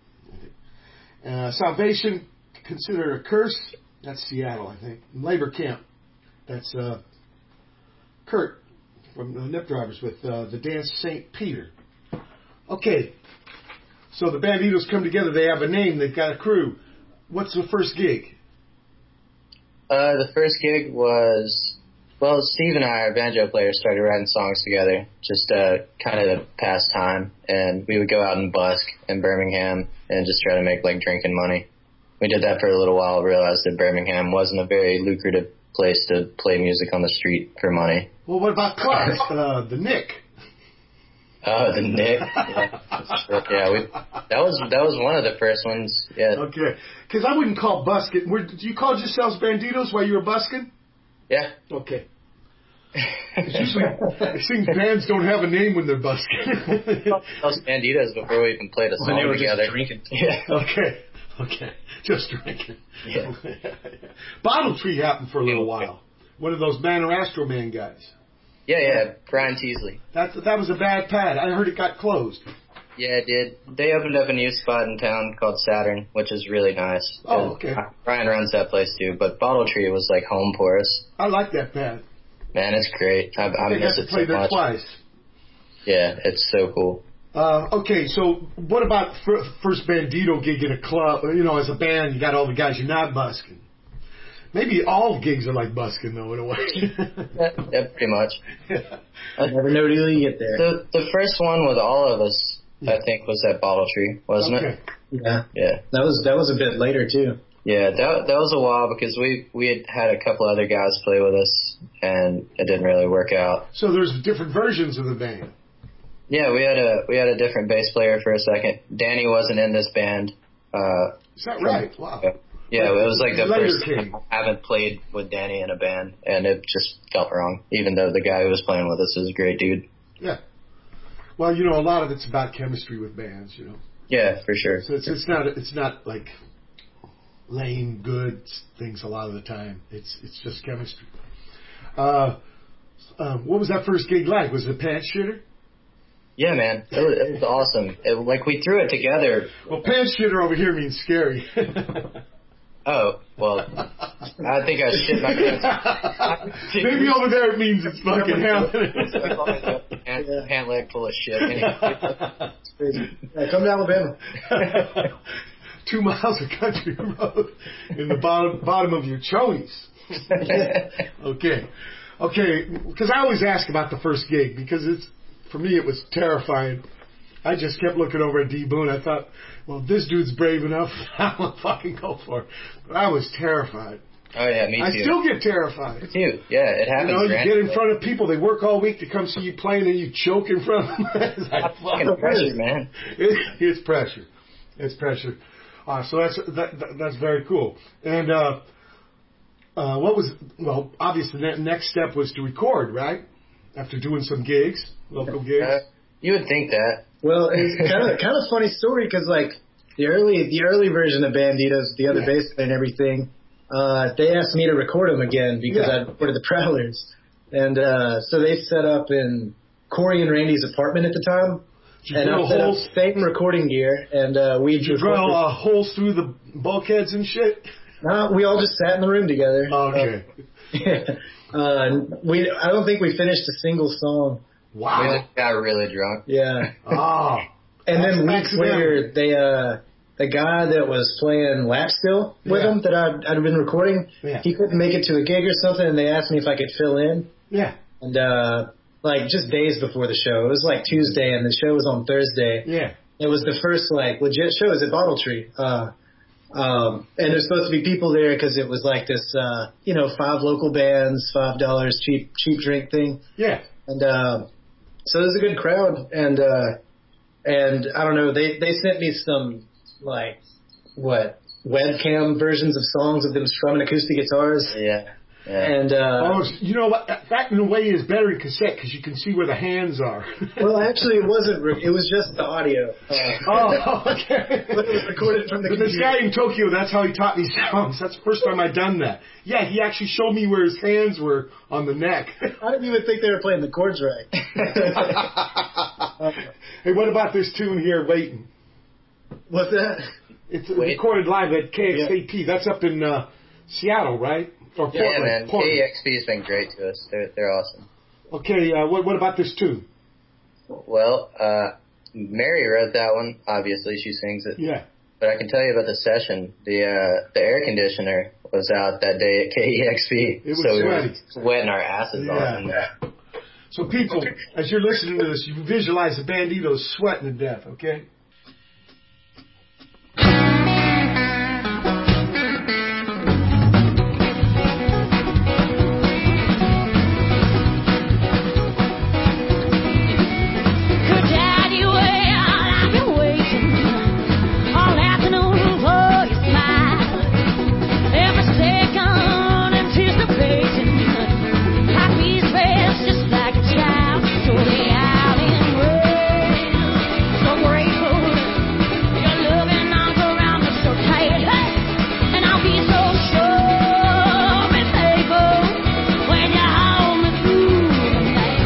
Uh, Salvation, Consider a Curse. That's Seattle, I think. Labor Camp. That's uh, Kurt from the Nip Drivers with uh, the Dance Saint Peter. Okay. So the Banditos come together. They have a name. They've got a crew. What's the first gig? Uh, the first gig was, well, Steve and I, our banjo players, started writing songs together, just uh, kind of to pass time. And we would go out and busk in Birmingham and just try to make, like, drinking money. We did that for a little while, realized that Birmingham wasn't a very lucrative place to play music on the street for money. Well, what about Clark? uh, the Nick? Oh, the Nick. Yeah, yeah we, that was that was one of the first ones. Yeah. Okay. Because I wouldn't call busking. Were, did you call yourselves Banditos while you were busking? Yeah. Okay. Usually, it seems bands don't have a name when they're busking. Those Banditos before we even played a song when they were together. Just drinking. Yeah. Okay. Okay. Just drinking. Yeah. Bottle Tree happened for a little while. One of those Man or Astro Man guys. Yeah, yeah, Brian Teasley. That that was a bad pad. I heard it got closed. Yeah, it did. They opened up a new spot in town called Saturn, which is really nice. Oh, okay. Brian runs that place too, but Bottle Tree was like home for us. I like that pad. Man, it's great. I, I they miss got to it play so there much. twice. Yeah, it's so cool. Uh, okay, so what about f- first Bandito gig in a club? You know, as a band, you got all the guys you're not busking. Maybe all gigs are like busking, though, in a way. yeah, yeah, pretty much. Yeah. I never know till you get there. The the first one with all of us, yeah. I think, was at Bottle Tree, wasn't okay. it? Yeah. Yeah. That was that was a bit later too. Yeah, that that was a while because we we had had a couple other guys play with us, and it didn't really work out. So there's different versions of the band. Yeah, we had a we had a different bass player for a second. Danny wasn't in this band. Uh, Is that right? Wow. Yeah, it was like the first came. time I haven't played with Danny in a band, and it just felt wrong, even though the guy who was playing with us is a great dude. Yeah. Well, you know, a lot of it's about chemistry with bands, you know. Yeah, for sure. So it's it's not it's not like lame good things a lot of the time. It's it's just chemistry. Uh, uh, what was that first gig like? Was it a pants shitter? Yeah, man, it was, it was awesome. It, like we threw it together. Well, pants shitter over here means scary. Oh, well, I think I shit my pants. Maybe over there it means it's fucking hell. Pant, pant leg full of shit. It's crazy. Yeah, come to Alabama. Two miles of country road in the bottom bottom of your chonies. Okay. Okay, because I always ask about the first gig because it's, for me, it was terrifying. I just kept looking over at D. Boone. I thought, well, if this dude's brave enough, I'm going to fucking go for it. But I was terrified. Oh, yeah, me too. I still get terrified. Me too. Yeah, it happens. You know, you randomly. get in front of people, they work all week to come see you playing, and you choke in front of them. It's like, fucking pressure, man. It, it's pressure. It's pressure. Uh, so that's that, that, that's very cool. And uh, uh, what was, well, obviously the next step was to record, right? After doing some gigs, local gigs. Uh, you would think that. Well, it's kind of kind of funny story because like the early the early version of Banditos, the other yeah. bass player and everything, uh, they asked me to record them again because yeah. I recorded the Prowlers, and uh, so they set up in Corey and Randy's apartment at the time, Did you and I set up same recording gear, and uh, we did you drill uh, holes through the bulkheads and shit. No, we all just sat in the room together. Okay. Uh, uh, we I don't think we finished a single song. Wow. We just got really drunk. Yeah. Oh. And then That's weeks accidental. later, they uh, the guy that was playing lap steel with Yeah. him that I'd, I'd been recording, Yeah. he couldn't make it to a gig or something, and they asked me if I could fill in. Yeah. And uh, like just days before the show, it was like Tuesday, and the show was on Thursday. Yeah. It was the first like legit show. It was at Bottle Tree. Uh, um, and there's supposed to be people there because it was like this, uh, you know, five local bands, five dollars cheap cheap drink thing. Yeah. And uh, so it was a good crowd. And uh, and I don't know, they they sent me some like what webcam versions of songs of them strumming acoustic guitars. Yeah. Yeah. And uh, Oh, you know what? That in a way is better in cassette because you can see where the hands are. well, actually, it wasn't. Re- it was just the audio. Uh, Oh, okay. But it was recorded from the But this computer. guy in Tokyo, that's how he taught me songs. That's the first time I'd done that. Yeah, he actually showed me where his hands were on the neck. I didn't even think they were playing the chords right. Hey, what about this tune here, Waiting? What's that? It's Wait. recorded live at K X A P. That's up in uh, Seattle, right? Or Yeah, Portland. man. Portland. K E X P's been great to us. They're they're awesome. Okay, uh, what what about this tune? Well, uh, Mary wrote that one. Obviously, she sings it. Yeah. But I can tell you about the session. The uh, the air conditioner was out that day at K E X P, It was so we sweaty. were sweating our asses Yeah. off in there. So people, as you're listening to this, you visualize the Banditos sweating to death, okay? Good daddy, well, I've been waiting all afternoon for your smile. Every second anticipating happy face, just like a child. So they out in rain, so grateful. Your loving arms around me so tight, hey, and I'll be so sure and faithful when you hold me through the night.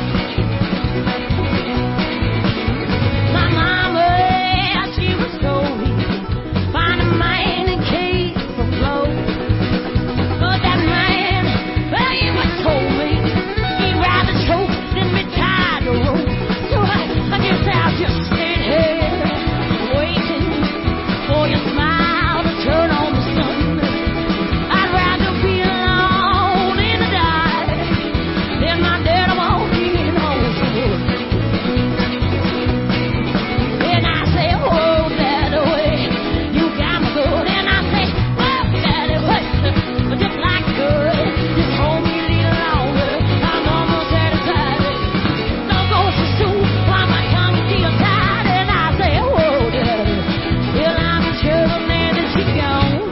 My mama, she was told me, find a man and keep from blow. But that man, well, he was told me, he'd rather choke than be tied to rope. So I, I guess I'll just sit here, waiting for your smile to turn on the sun. I'd rather be alone in the dark than my dead walking on the wood. And I say, oh, that way, you got me good. And I say, oh, that way, just like good. Just hold me a little longer. I'm almost satisfied. Don't go so soon while my tongue is still tied. And I say, oh, that well, I'm sure man that you gone.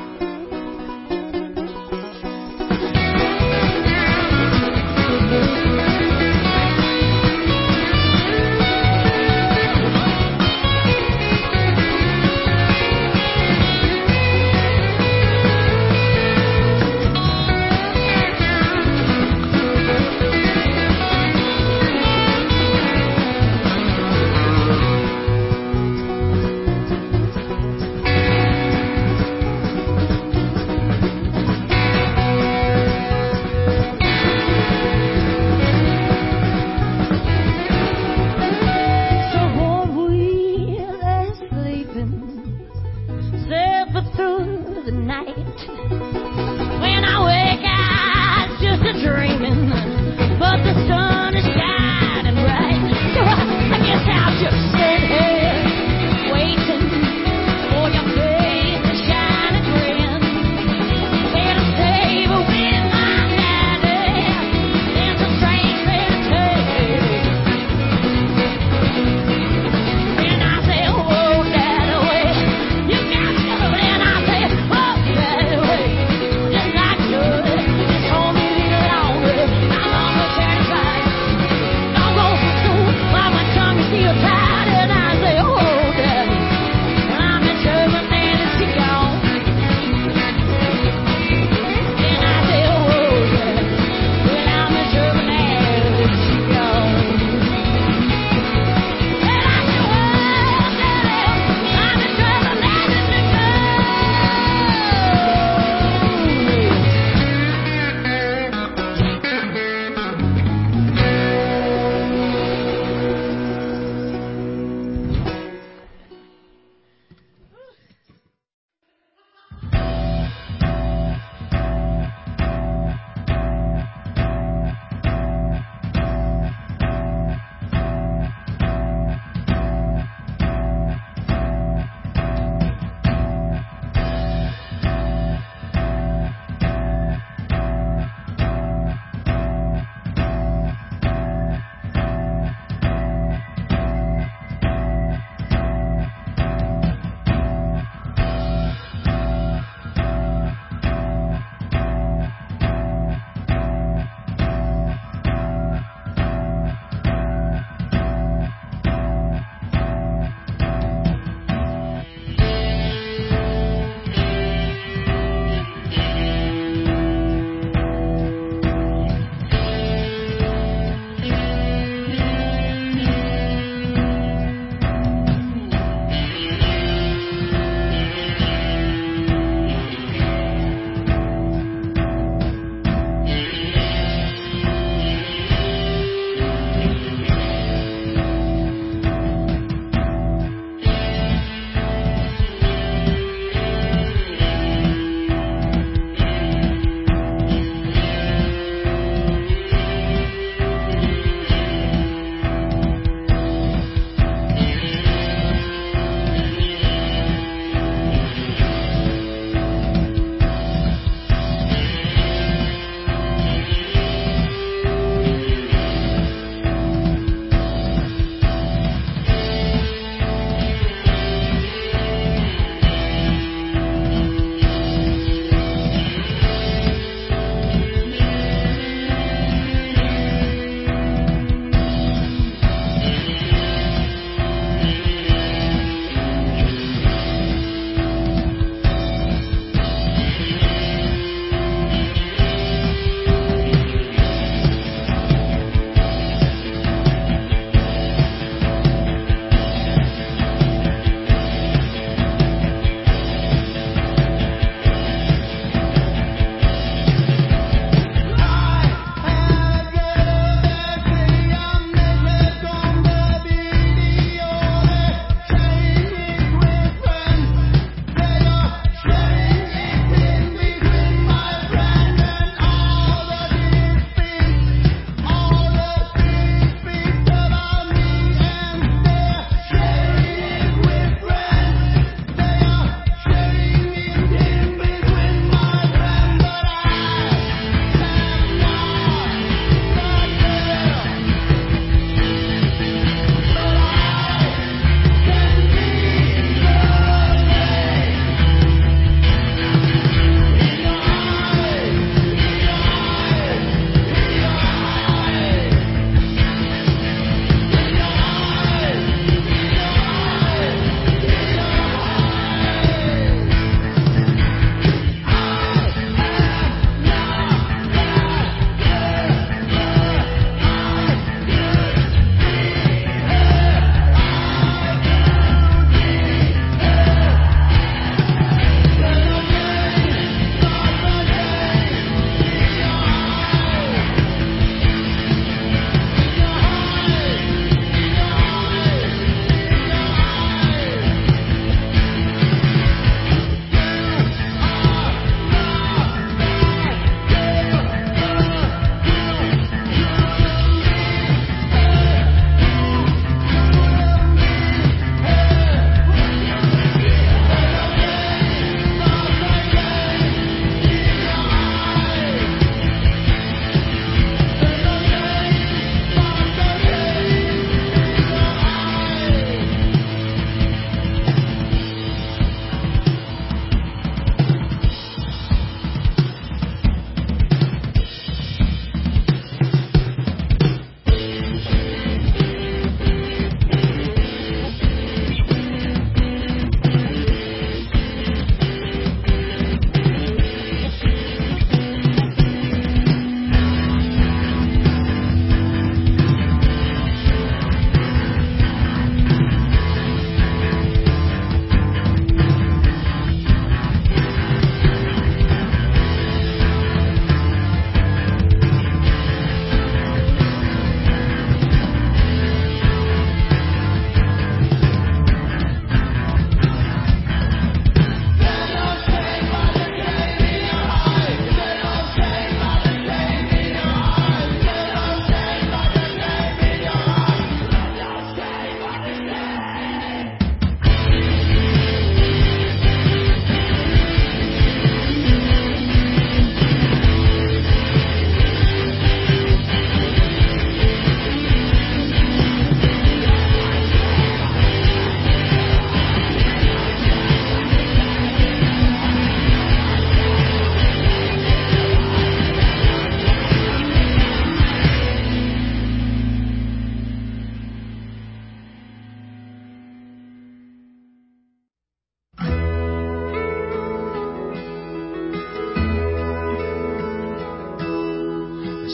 So won't we lay sleeping, suffer through the night. When I wake, I just a dreaming, but the sun is shining bright. So I, I guess I'll just sit here, waiting for your face to shine a grin. Better save with my daddy. It's a strange meditation. And I say, oh, that way, you got me good. And I say, oh, that way,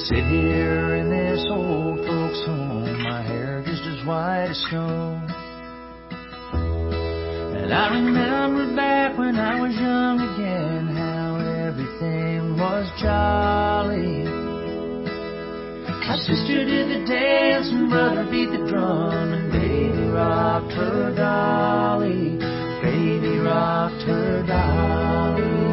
sit here in this old folks' home, my hair just as white as snow. And I remember back when I was young again, how everything was jolly. My sister did the dance and brother beat the drum, and baby rocked her dolly, baby rocked her dolly.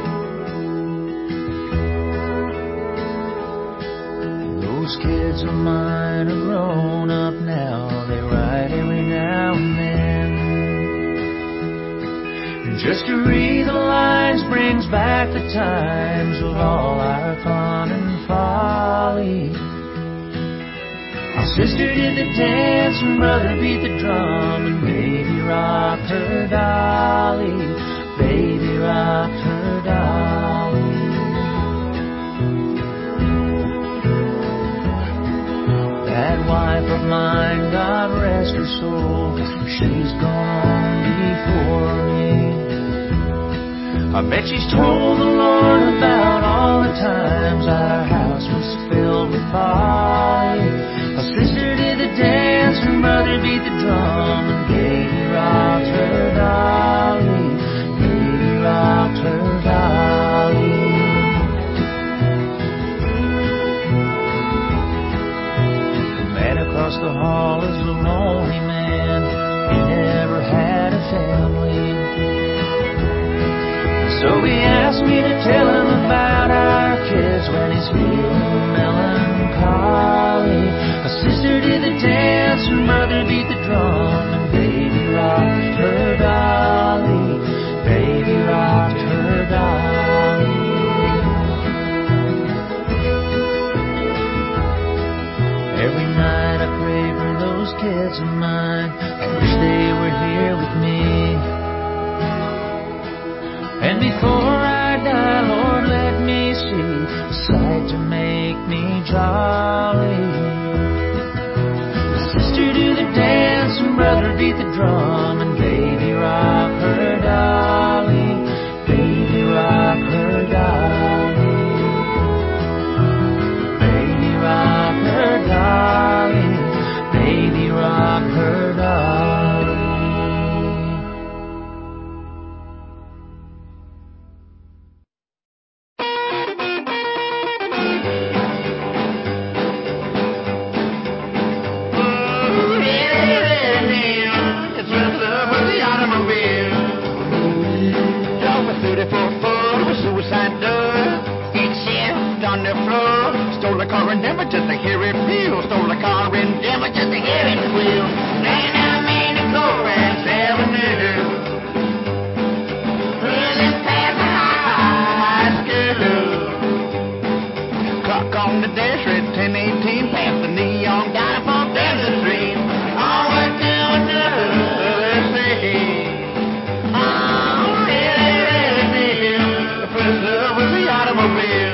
Those kids of mine are grown up now, they write every now and then. And just to read the lines brings back the times of all our fun and folly. My sister did the dance and brother beat the drum, and baby rocked her dolly, baby rocked her dolly. That wife of mine, God rest her soul, she's gone before me. I bet she's told the Lord about all the times our house was filled with folly. My sister did the dance and brother beat the drum, and baby rocked her dolly, baby rocked her dolly. The man across the hall is a lonely man, he never had a family. So he asked me to tell him about our kids when he's feeling melancholy. My sister did the dance and brother beat the drum, and baby rocked her dolly, baby rocked her dolly. Every night I pray for those kids of mine, I wish they were here with me. And before I die, Lord, let me see a sight to make me jolly. Sister do the dance and brother beat the drum, and baby rock her dolly, baby rock her dolly, baby rock her dolly, baby rock her dolly. Stole a car and never just to hear it feel. Stole a car and never just to hear it squeal. Ran down Main to Florence Avenue. Running past high school. Clock on the dash read ten eighteen. Past the neon dynamo down the street. Onward to another city. Oh, really, really near. The first love was the automobile.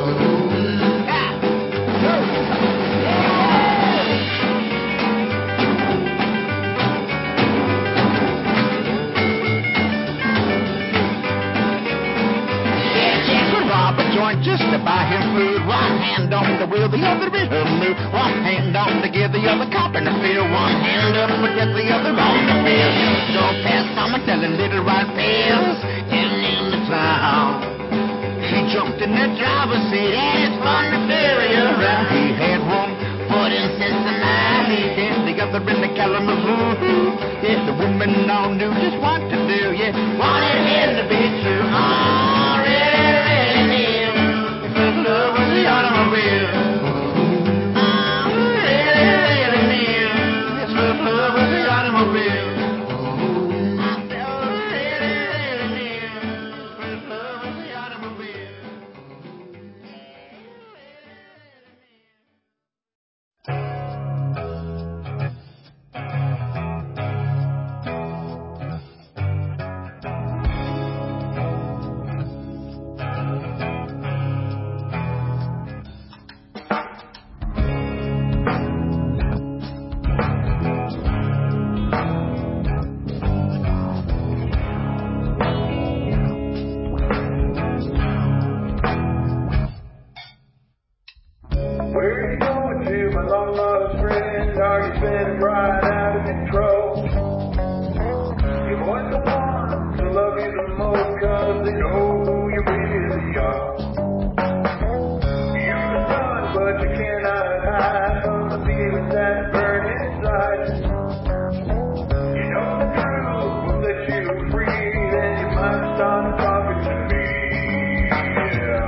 Just to buy him food. One hand on the wheel, the other in her mood. One hand on the gear, the other cop in the field. One hand up, forget the other on the field. Drove past someone selling little white pills in the town. He jumped in the driver's seat and it's fun to ferry around. He had one foot in Cincinnati and the other in the Kalamazoo. Yeah, the woman all knew just what to do. Yeah, wanted him to be true. Oh, really, really near. Love was the automobile. Oh, really, really near. This first love was the automobile. Oh, really, most 'cause they know who you really are. You can run, but you cannot hide from the feelings that burn inside. You know the truth will set you free, then you might start talking to me. Yeah.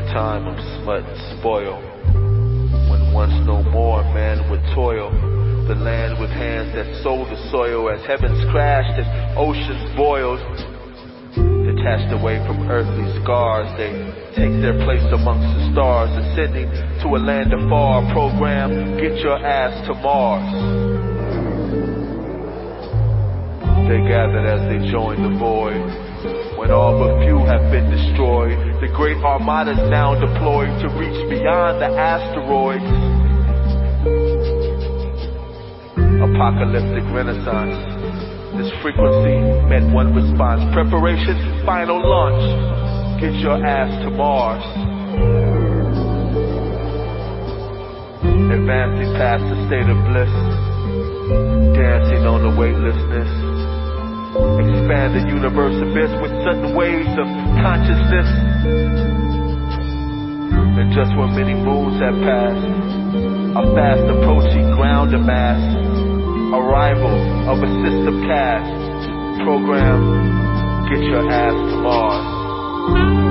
time of smut and spoil. When once no more man would toil, the land with hands that sow the soil as heavens crashed and oceans boiled. Detached away from earthly scars, they take their place amongst the stars, ascending to a land afar. Program, get your ass to Mars. They gathered as they joined the void. When all but few have been destroyed, the great armadas now deployed to reach beyond the asteroids. Apocalyptic renaissance. This frequency meant one response. Preparation, final launch. Get your ass to Mars. Advancing past the state of bliss. Dancing on the weightlessness. Expand the universe abyss with sudden waves of consciousness. And just when many moons have passed, a fast approaching ground amass. Arrival of a system cast. Program, get your ass to Mars.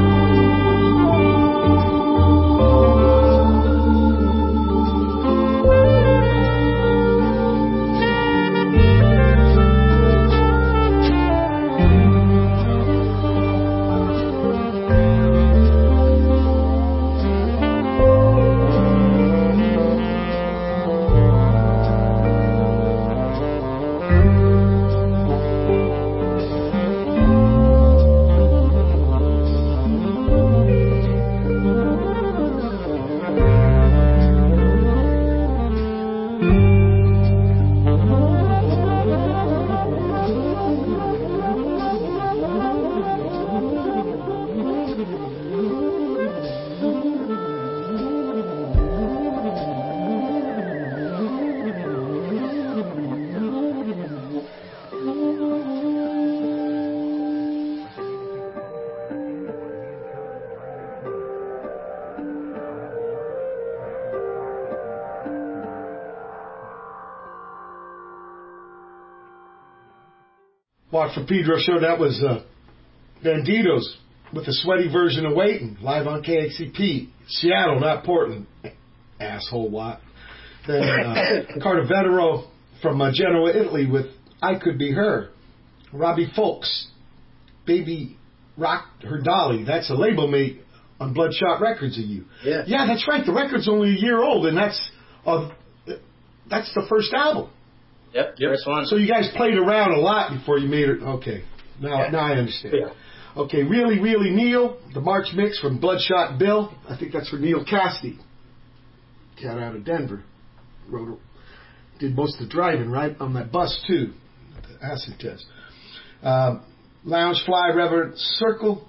Watt from Pedro show, that was uh, Banditos with a sweaty version of Waiting, live on K X E P. Seattle, not Portland. Asshole Watt. Then uh, Cardavetero from uh, Genoa, Italy with I Could Be Her. Robbie Folks, Baby Rock Her Dolly. That's a label mate on Bloodshot Records of you. Yeah. Yeah, that's right. The record's only a year old, and that's uh, that's the first album. Yep, first one. So you guys played around a lot before you made it. Okay, now yeah. now I understand. Yeah. Okay, Really, Really Neil, the March mix from Bloodshot Bill. I think that's for Neil Cassidy. Cat out of Denver. Wrote, did most of the driving, right? On that bus, too. The acid test. Uh, Loungefly, Reverend Circle.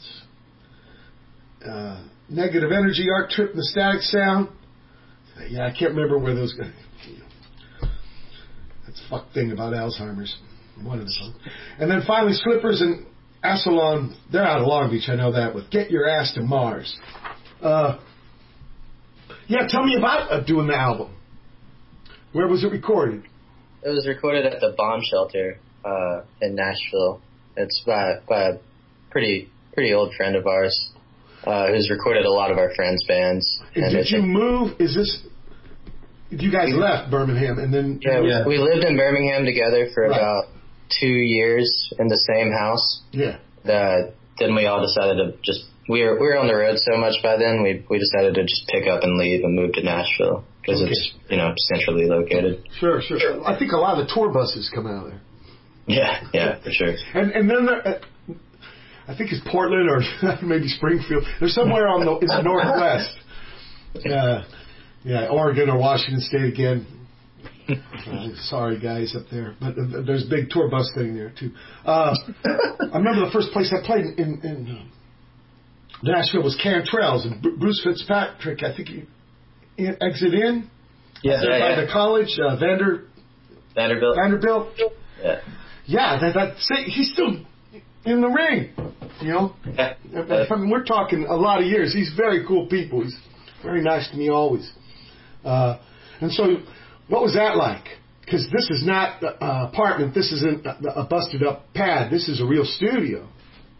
Uh, Negative Energy, Art Trip, and the Static Sound. Yeah, I can't remember where those guys... That's a fuck thing about Alzheimer's. One of the songs. And then finally, Slippers and Assalon. They're out of Long Beach, I know that, with Get Your Ass to Mars. Uh, yeah, tell me about uh, doing the album. Where was it recorded? It was recorded at the Bomb Shelter uh, in Nashville. It's by, by a pretty pretty old friend of ours uh, who's recorded a lot of our friends' bands. And did you move? Is this... You guys left Birmingham and then... Yeah, yeah, we lived in Birmingham together for right. about two years in the same house. Yeah. Uh, then we all decided to just... We were we were on the road so much by then, we we decided to just pick up and leave and move to Nashville because okay. it's, you know, centrally located. Sure, sure. I think a lot of the tour buses come out of there. Yeah, yeah, for sure. And and then there, uh, I think it's Portland or maybe Springfield. They're somewhere on the, in the northwest. Uh, yeah, Oregon or Washington State again. Uh, sorry, guys up there, but uh, there's a big tour bus thing there too. Uh, I remember the first place I played in, in uh, Nashville was Cantrell's, and Bruce Fitzpatrick. I think he in, exit in. Yeah, yeah, by yeah. the college, uh, Vander Vanderbilt. Vanderbilt. Yeah, yeah. That that say, he's still in the ring. You know, yeah. I mean, we're talking a lot of years. He's very cool people. He's very nice to me always. Uh, and so. What was that like? Because this is not an apartment. This isn't a busted up pad. This is a real studio.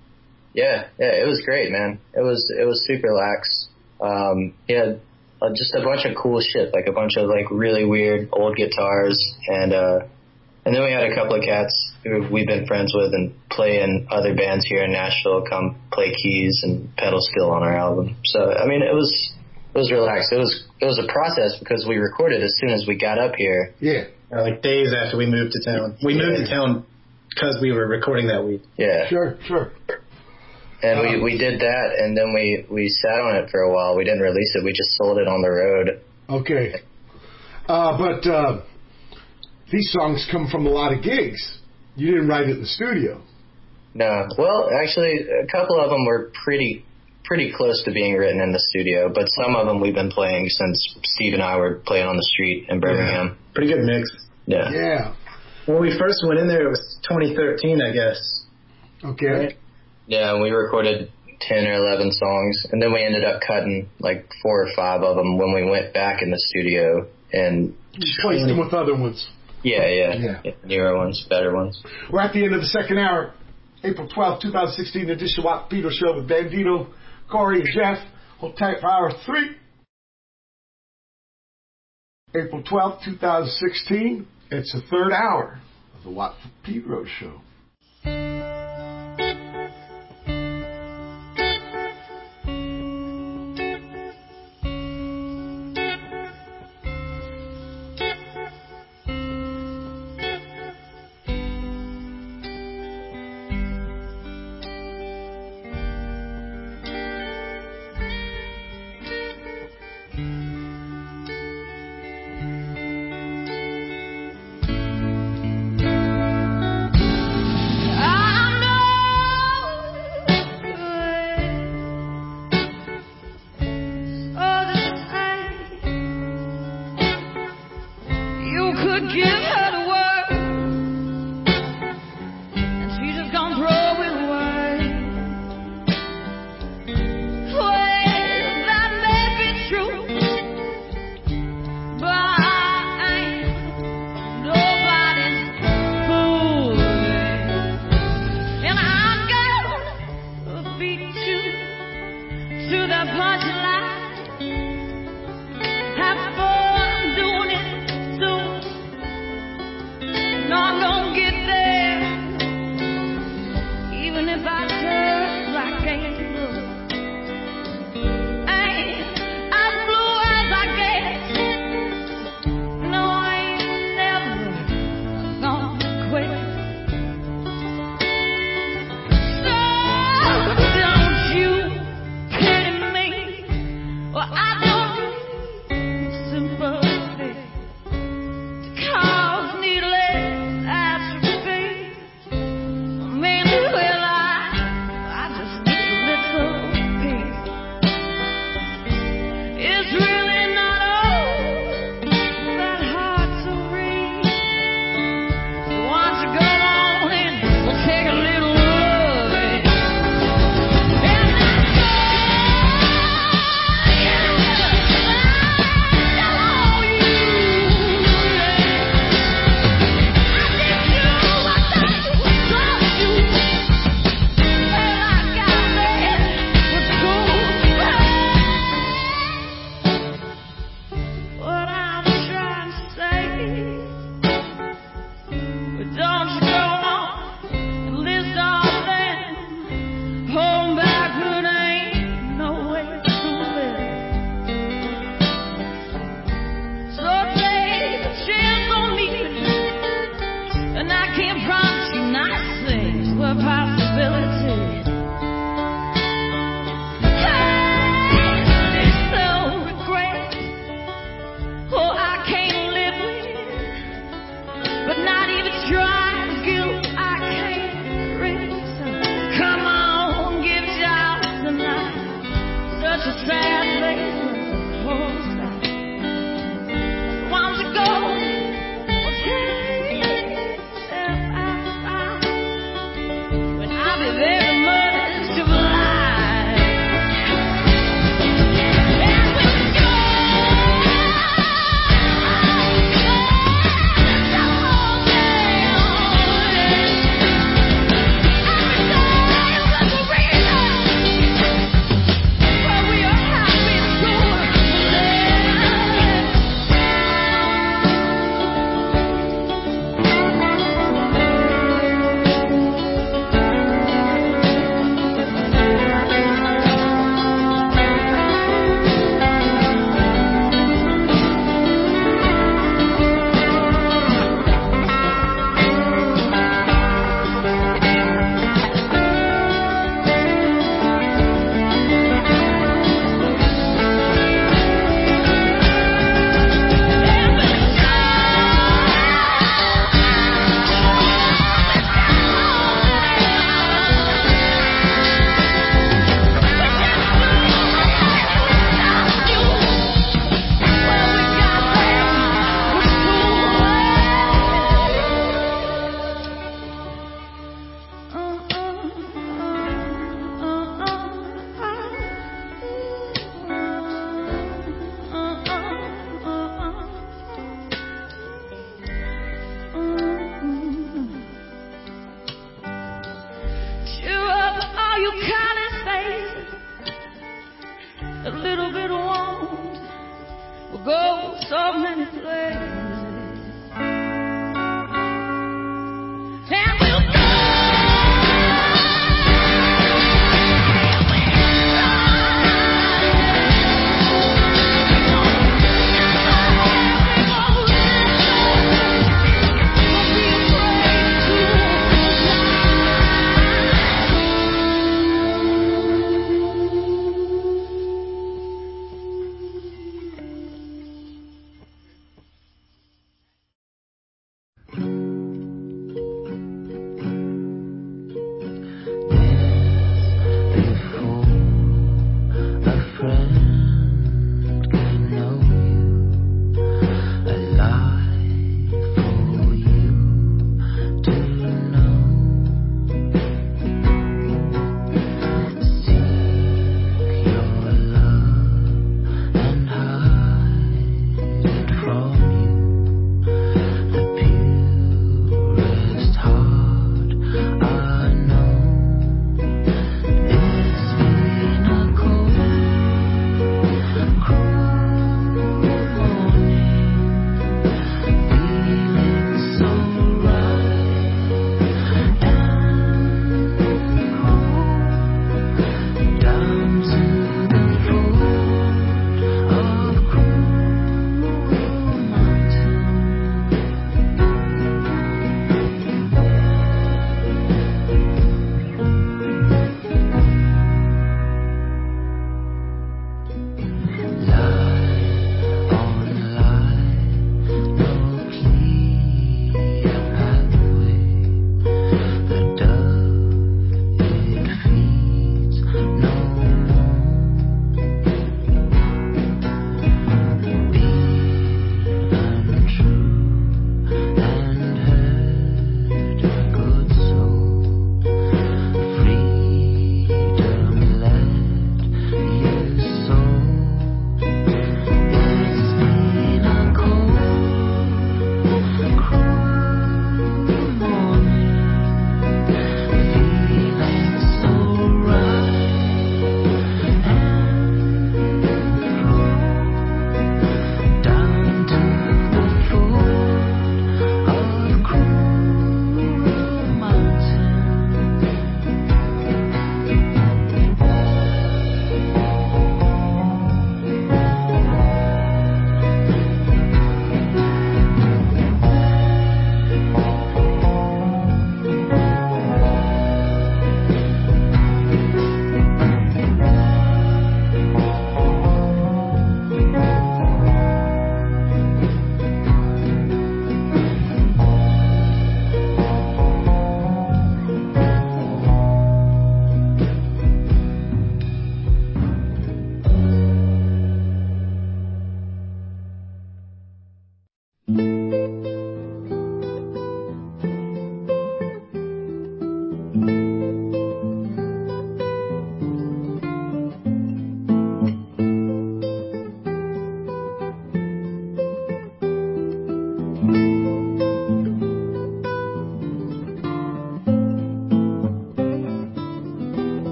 Yeah, yeah, it was great, man. It was it was super lax. Um, he had uh, just a bunch of cool shit, like a bunch of like really weird old guitars, and uh, and then we had a couple of cats who we've been friends with and play in other bands here in Nashville come play keys and pedal steel on our album. So I mean, it was it was relaxed. It was it was a process because we recorded as soon as we got up here. Yeah, uh, like days after we moved to town. We yeah. moved to town because we were recording that week. Yeah, sure, sure. And we, we did that, and then we, we sat on it for a while. We didn't release it. We just sold it on the road. Okay. Uh, but uh, these songs come from a lot of gigs. You didn't write it in the studio. No. Well, actually, a couple of them were pretty pretty close to being written in the studio, but some of them we've been playing since Steve and I were playing on the street in Birmingham. Yeah. Pretty good mix. Yeah. Yeah. When we first went in there, it was twenty thirteen, I guess. Okay. Right? Yeah, we recorded ten or eleven songs, and then we ended up cutting like four or five of them when we went back in the studio and replaced them with other ones. Yeah, yeah, yeah, yeah, newer ones, better ones. We're at the end of the second hour, April twelfth, twenty sixteen edition Watt Pedro Show with Bandito, Corey, and Jeff. Hold tight for hour three. April twelfth, twenty sixteen. It's the third hour of the Watt Pedro Show. your callous faces, a little bit of warmth will go so many places. And we'll go.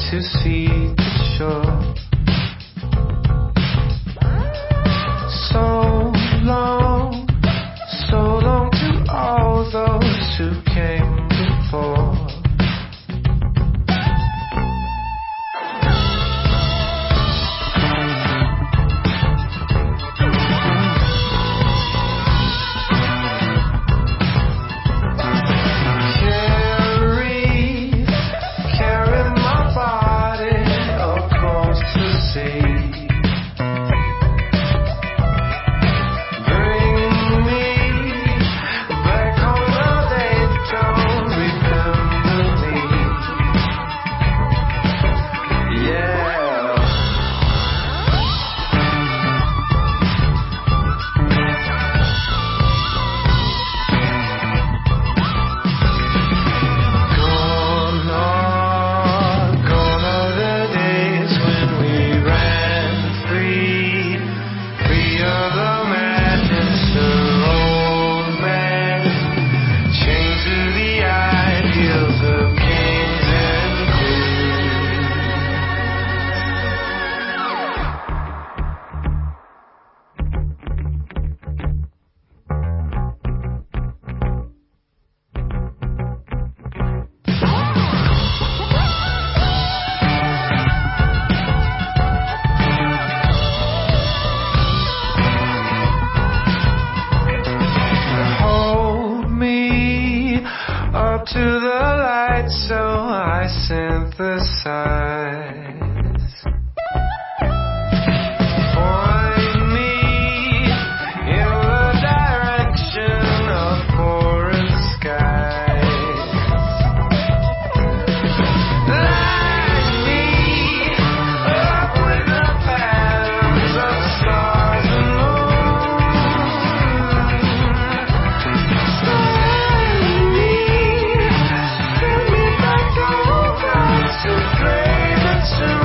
to see the shore. So long, so long to all those who came before. To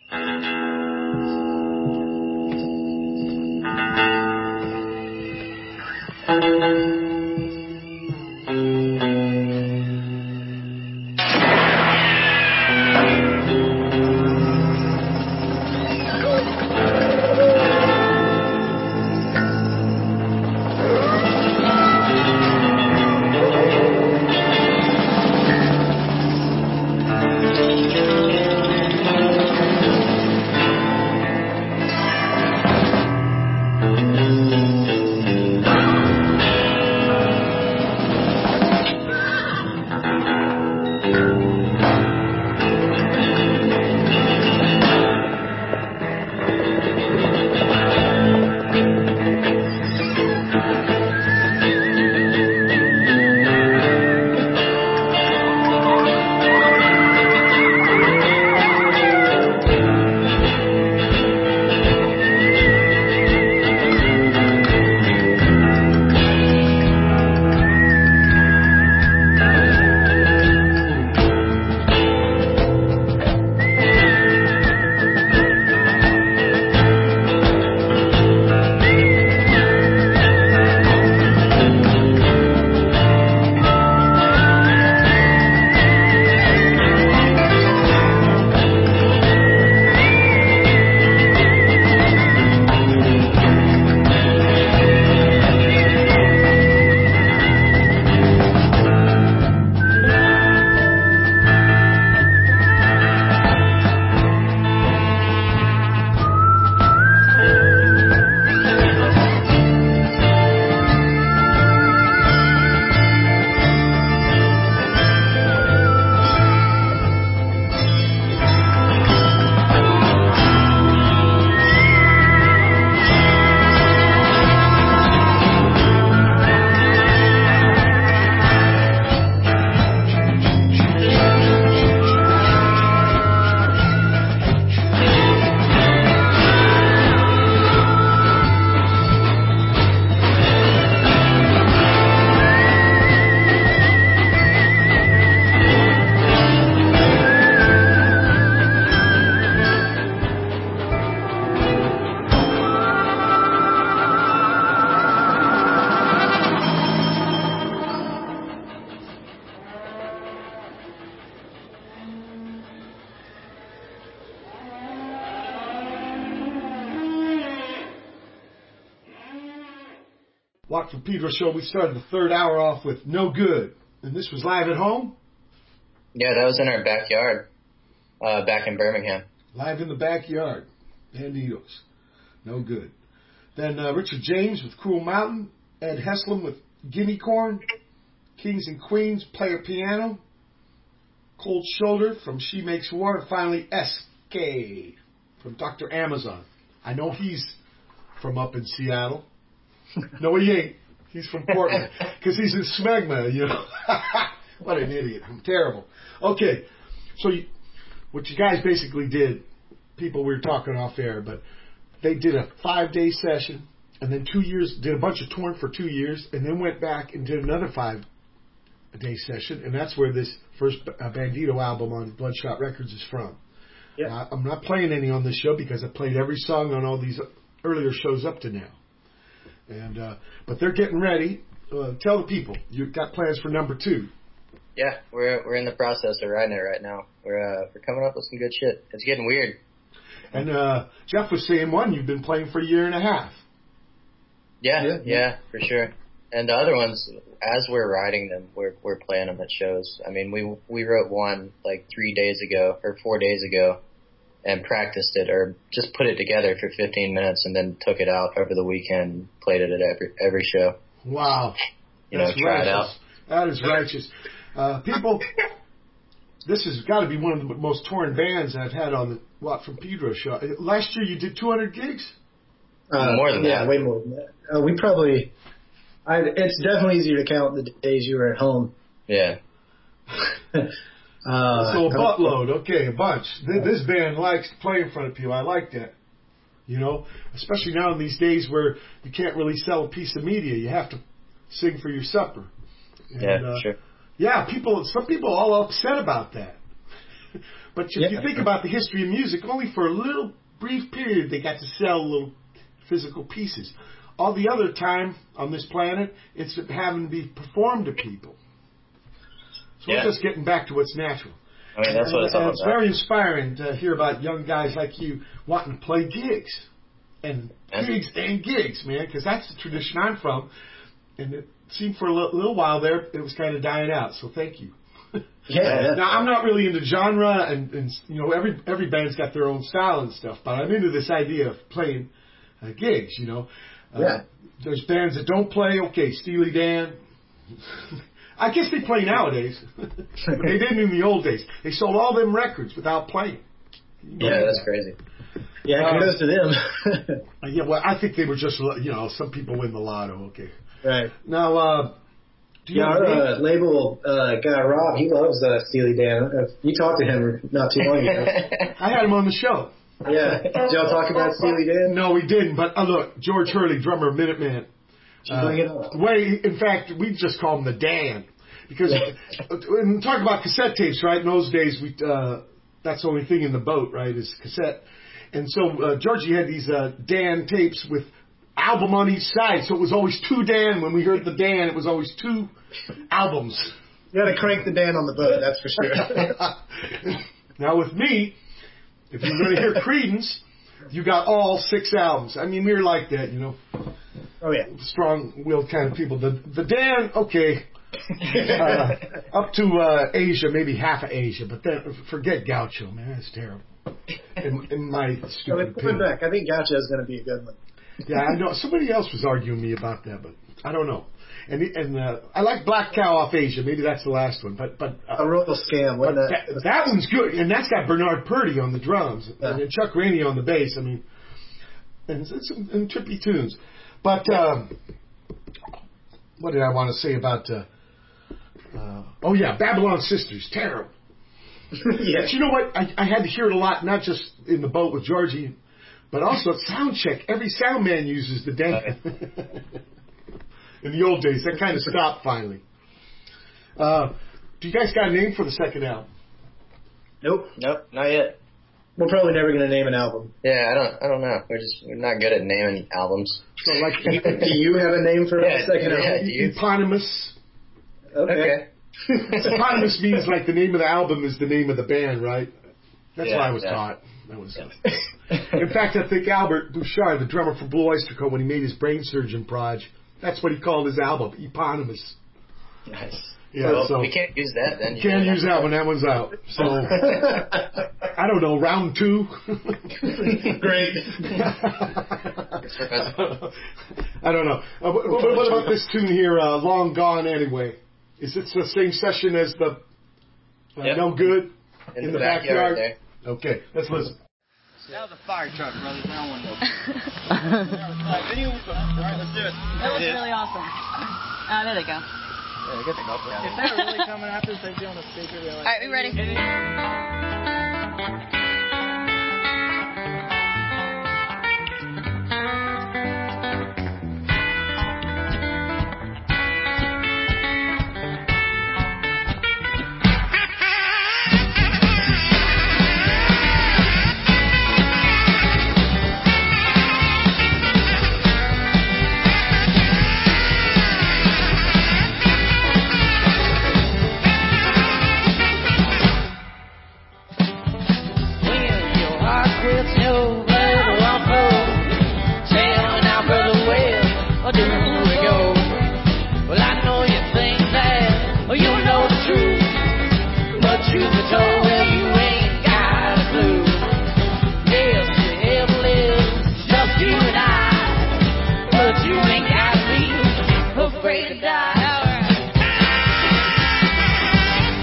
Watt from Pedro show. We started the third hour off with No Good. And this was live at home? Yeah, that was in our backyard, uh, back in Birmingham. Live in the backyard. Banditos. No Good. Then uh, Richard James with Cruel Mountain. Ed Heslin with Guinea Corn. Kings and Queens, Player Piano. Cold Shoulder from She Makes War. And finally, S K from Doctor Amazon. I know he's from up in Seattle. No, he ain't. He's from Portland. Because he's in Smegma, you know. What an idiot. I'm terrible. Okay. So you, what you guys basically did, people, we were talking off air, but they did a five-day session, and then two years, did a bunch of touring for two years, and then went back and did another five-day session, and that's where this first uh, Bandito album on Bloodshot Records is from. Yep. Uh, I'm not playing any on this show because I played every song on all these earlier shows up to now. And uh, but they're getting ready. Uh, tell the people you've got plans for number two. Yeah, we're we're in the process of writing it right now. We're uh, we're coming up with some good shit. It's getting weird. And uh, Jeff was saying one you've been playing for a year and a half. Yeah, yeah, yeah, for sure. And the other ones, as we're writing them, we're we're playing them at shows. I mean, we we wrote one like three days ago or four days ago, and practiced it or just put it together for fifteen minutes and then took it out over the weekend and played it at every every show. Wow. You That's know, try righteous. it out. That is righteous. Uh, people, this has got to be one of the most touring bands I've had on the Watt from Pedro show. Last year you did two hundred gigs? Uh, more than yeah, that. way more than that. Uh, we probably, I, it's definitely easier to count the days you were at home. Yeah. Uh, so a buttload, okay, a bunch. This band likes to play in front of people. I like that. You know, especially now in these days where you can't really sell a piece of media. You have to sing for your supper. And, yeah, uh, sure. Yeah, people. Some people are all upset about that. But if Yeah. you think about the history of music, only for a little brief period they got to sell little physical pieces. All the other time on this planet, it's having to be performed to people. So Yeah. we're just getting back to what's natural. I mean, that's and, what it's all and it's about. very inspiring to hear about young guys like you wanting to play gigs. And And- gigs and gigs, man, because that's the tradition I'm from. And it seemed for a little, little while there, it was kind of dying out. So thank you. Yeah. Now, I'm not really into genre, and, and you know, every every band's got their own style and stuff, but I'm into this idea of playing uh, gigs, you know. Uh, Yeah. There's bands that don't play. Okay, Steely Dan. I guess they play nowadays, but they didn't in the old days. They sold all them records without playing. Yeah, that's crazy. Yeah, kudos to them. Uh, yeah, well, I think they were just, you know, some people win the lotto. Okay. Right. Now, uh, do you Yeah, have a our name? uh, label uh, guy Rob, he loves uh, Steely Dan. Uh, you talked to him not too long ago. I had him on the show. Yeah. Did y'all talk about Steely Dan? No, we didn't. But uh, look, George Hurley, drummer of Minuteman. Should bring it up. Way, in fact, we just call him the Dan because when we talk about cassette tapes, right? In those days, we uh, that's the only thing in the boat, right? Is cassette. And so uh, Georgie had these uh, Dan tapes with album on each side, so it was always two Dan. When we heard the Dan, it was always two albums. You got to crank the Dan on the boat, that's for sure. Now with me, if you're going to hear Creedence, you got all six albums. I mean, we're like that, you know. Oh yeah, strong-willed kind of people. The the Dan, okay, uh, up to uh, Asia, maybe half of Asia, but then forget Gaucho, man, that's terrible. In, in my So stupid it's coming opinion. back. I think Gotcha is going to be a good one. Yeah, I know. Somebody else was arguing me about that, but I don't know. And and uh, I like Black Cow off Asia. Maybe that's the last one, but but uh, A royal scam, but wasn't that, it? that one's good, and that's got Bernard Purdy on the drums Yeah. and Chuck Rainey on the bass. I mean, and it's, it's some and trippy tunes. But um, what did I want to say about? Uh, uh, oh yeah, Babylon Sisters, terrible. Yeah. But you know what? I, I had to hear it a lot, not just in the boat with Georgie, but also at sound check. Every sound man uses the Dan. In the old days, that kind of stopped finally. Uh, do you guys got a name for the second album? Nope. Nope, not yet. We're probably never going to name an album. Yeah, I don't. I don't know. We're just we're not good at naming albums. So like, Do you have a name for Yeah, a second yeah. album? you- eponymous. Okay. Eponymous means like the name of the album is the name of the band, right? That's Yeah, what I was yeah. taught. That was. In fact, I think Albert Bouchard, the drummer for Blue Oyster Cult, when he made his Brain Surgeon Proj, that's what he called his album, eponymous. Nice. Yeah, well, so we can't use that then. you can't use that one. That one's out. So I don't know. Round two. Great. I don't know. Uh, what, what what about this tune here? Uh, Long Gone Anyway. Is it the same session as the uh, Yep. No Good In, in the, the backyard, backyard? there. Okay, let's listen. That was a fire truck, brothers. I don't want no. Alright, video. Alright, let's do it. That was really awesome. Ah, there they go. Yeah, get the couple. If they're really coming after us, they'd be on the speaker. Like, Alright, we ready?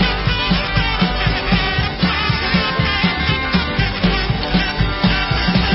Thank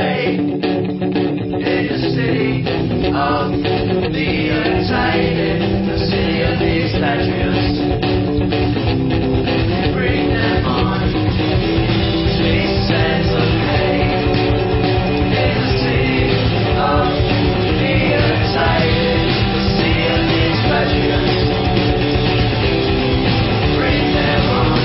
pay in the city of the untied, the city of the expatriates. Bring them on, sweet sense of pain in the city of the untied, the city of the expatriates. Bring them on.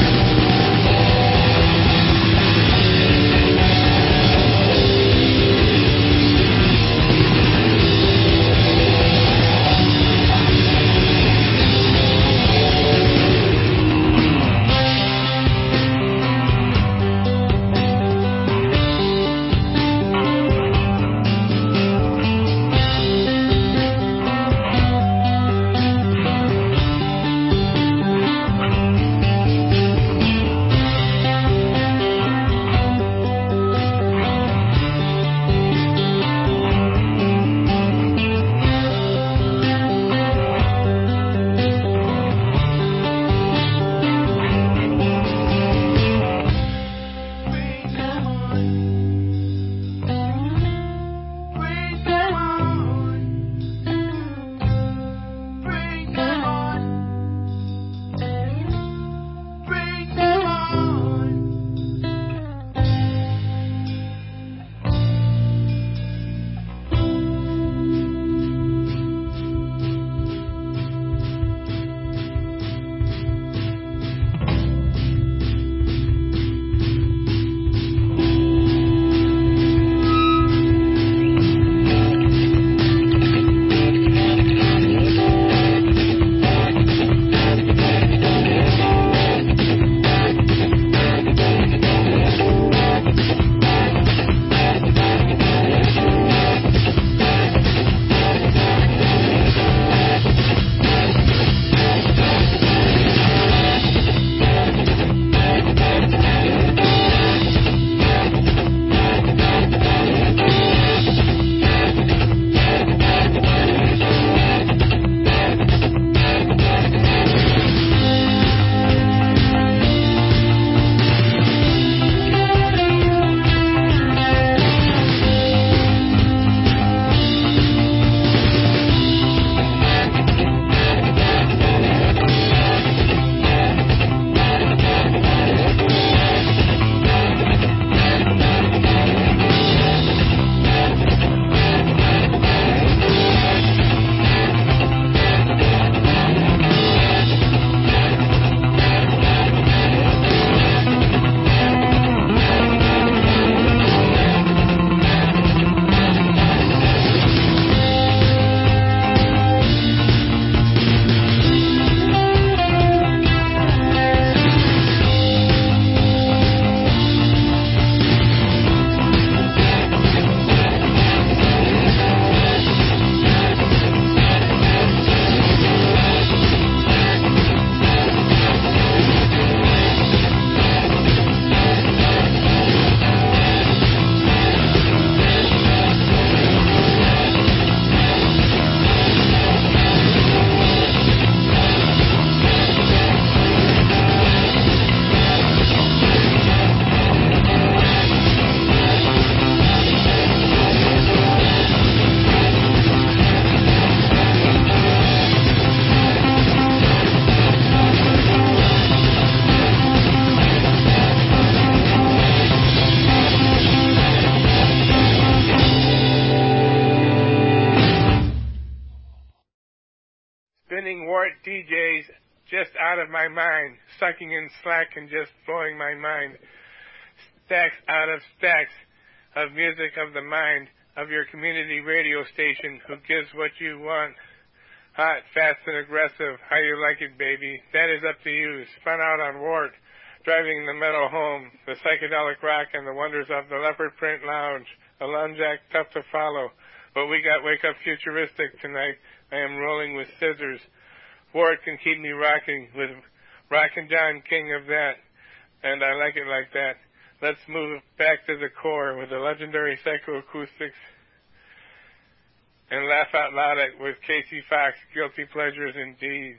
Spinning Wart D Js, just out of my mind, sucking in slack and just blowing my mind. Stacks out of stacks of music of the mind of your community radio station who gives what you want. Hot, fast, and aggressive, how you like it, baby. That is up to you. Spun out on Wart, driving the metal home, the psychedelic rock and the wonders of the leopard print lounge. A lunjack tough to follow, but we got Wake Up Futuristic tonight. I am rolling with scissors. Wart can keep me rocking with Rockin' John, king of that, and I like it like that. Let's move back to the core with the legendary psychoacoustics and laugh out loud at with Casey Fox, Guilty Pleasures indeed.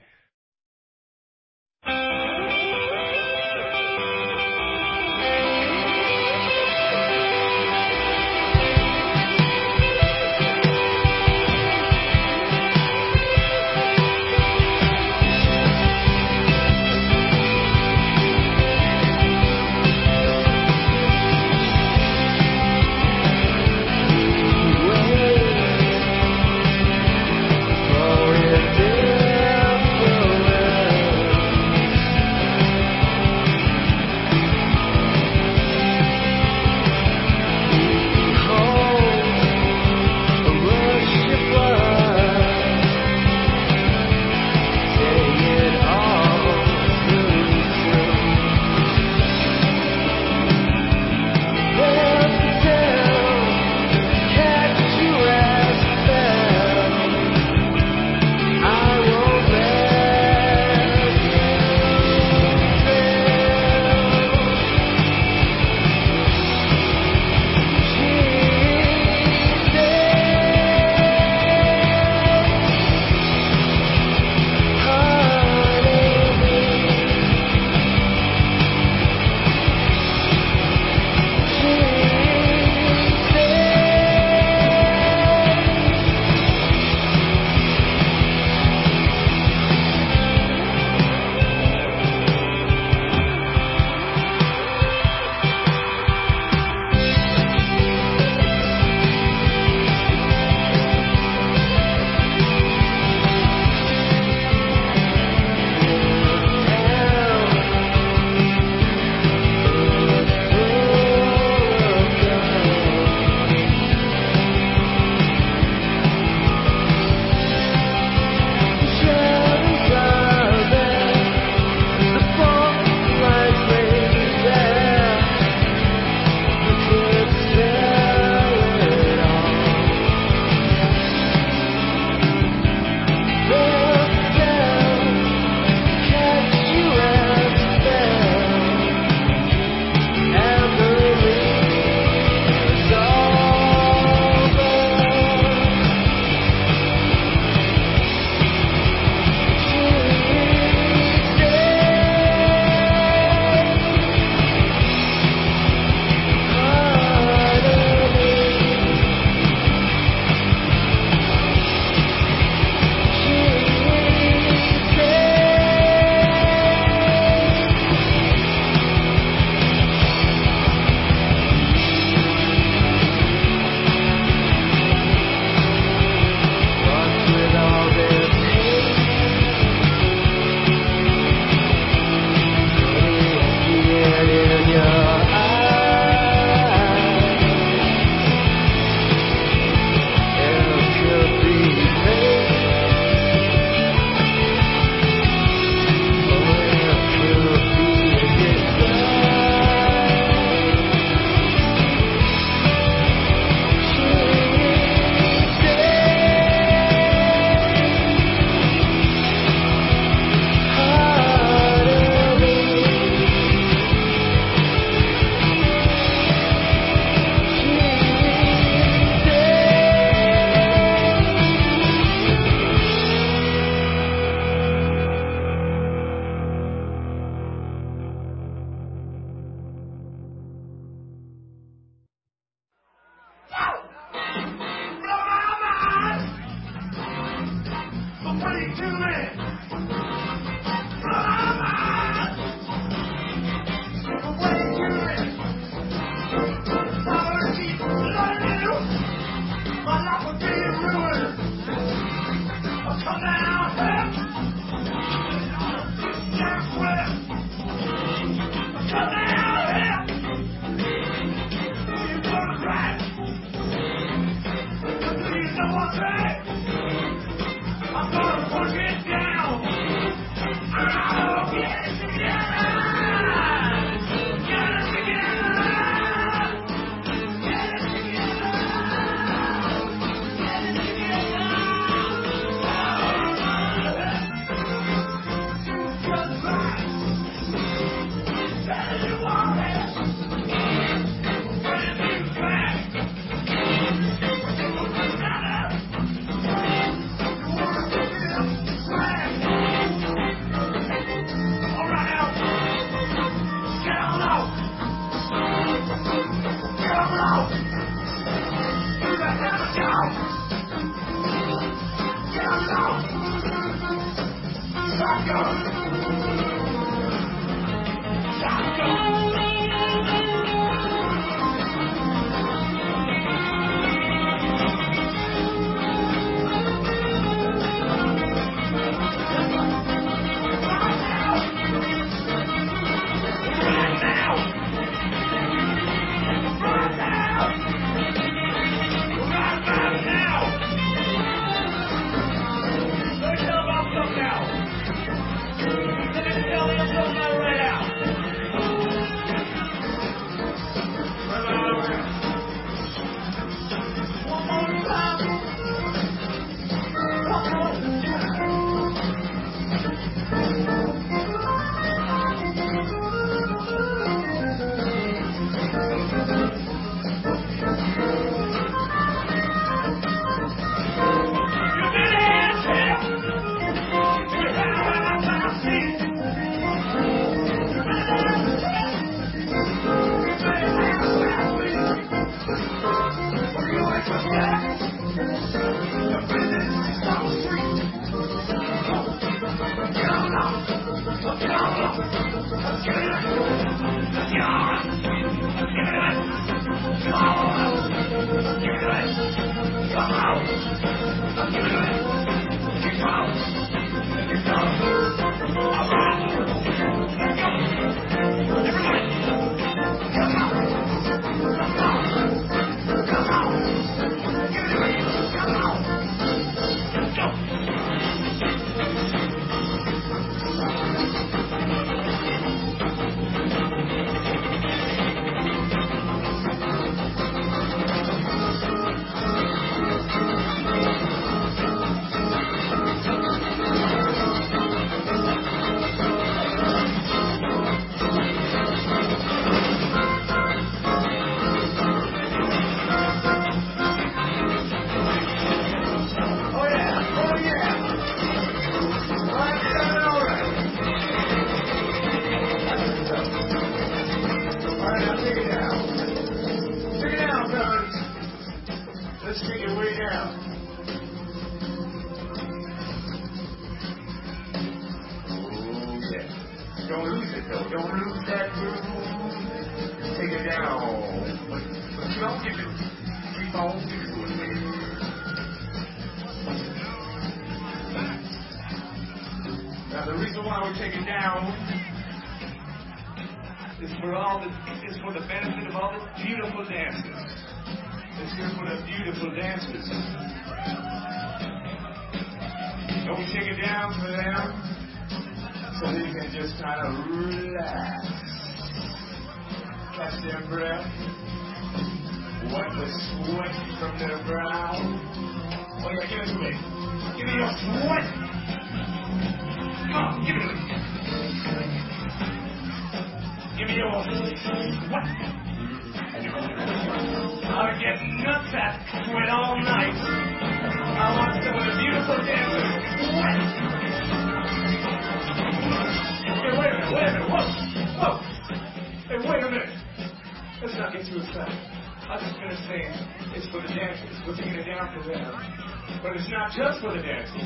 Just for the dancers.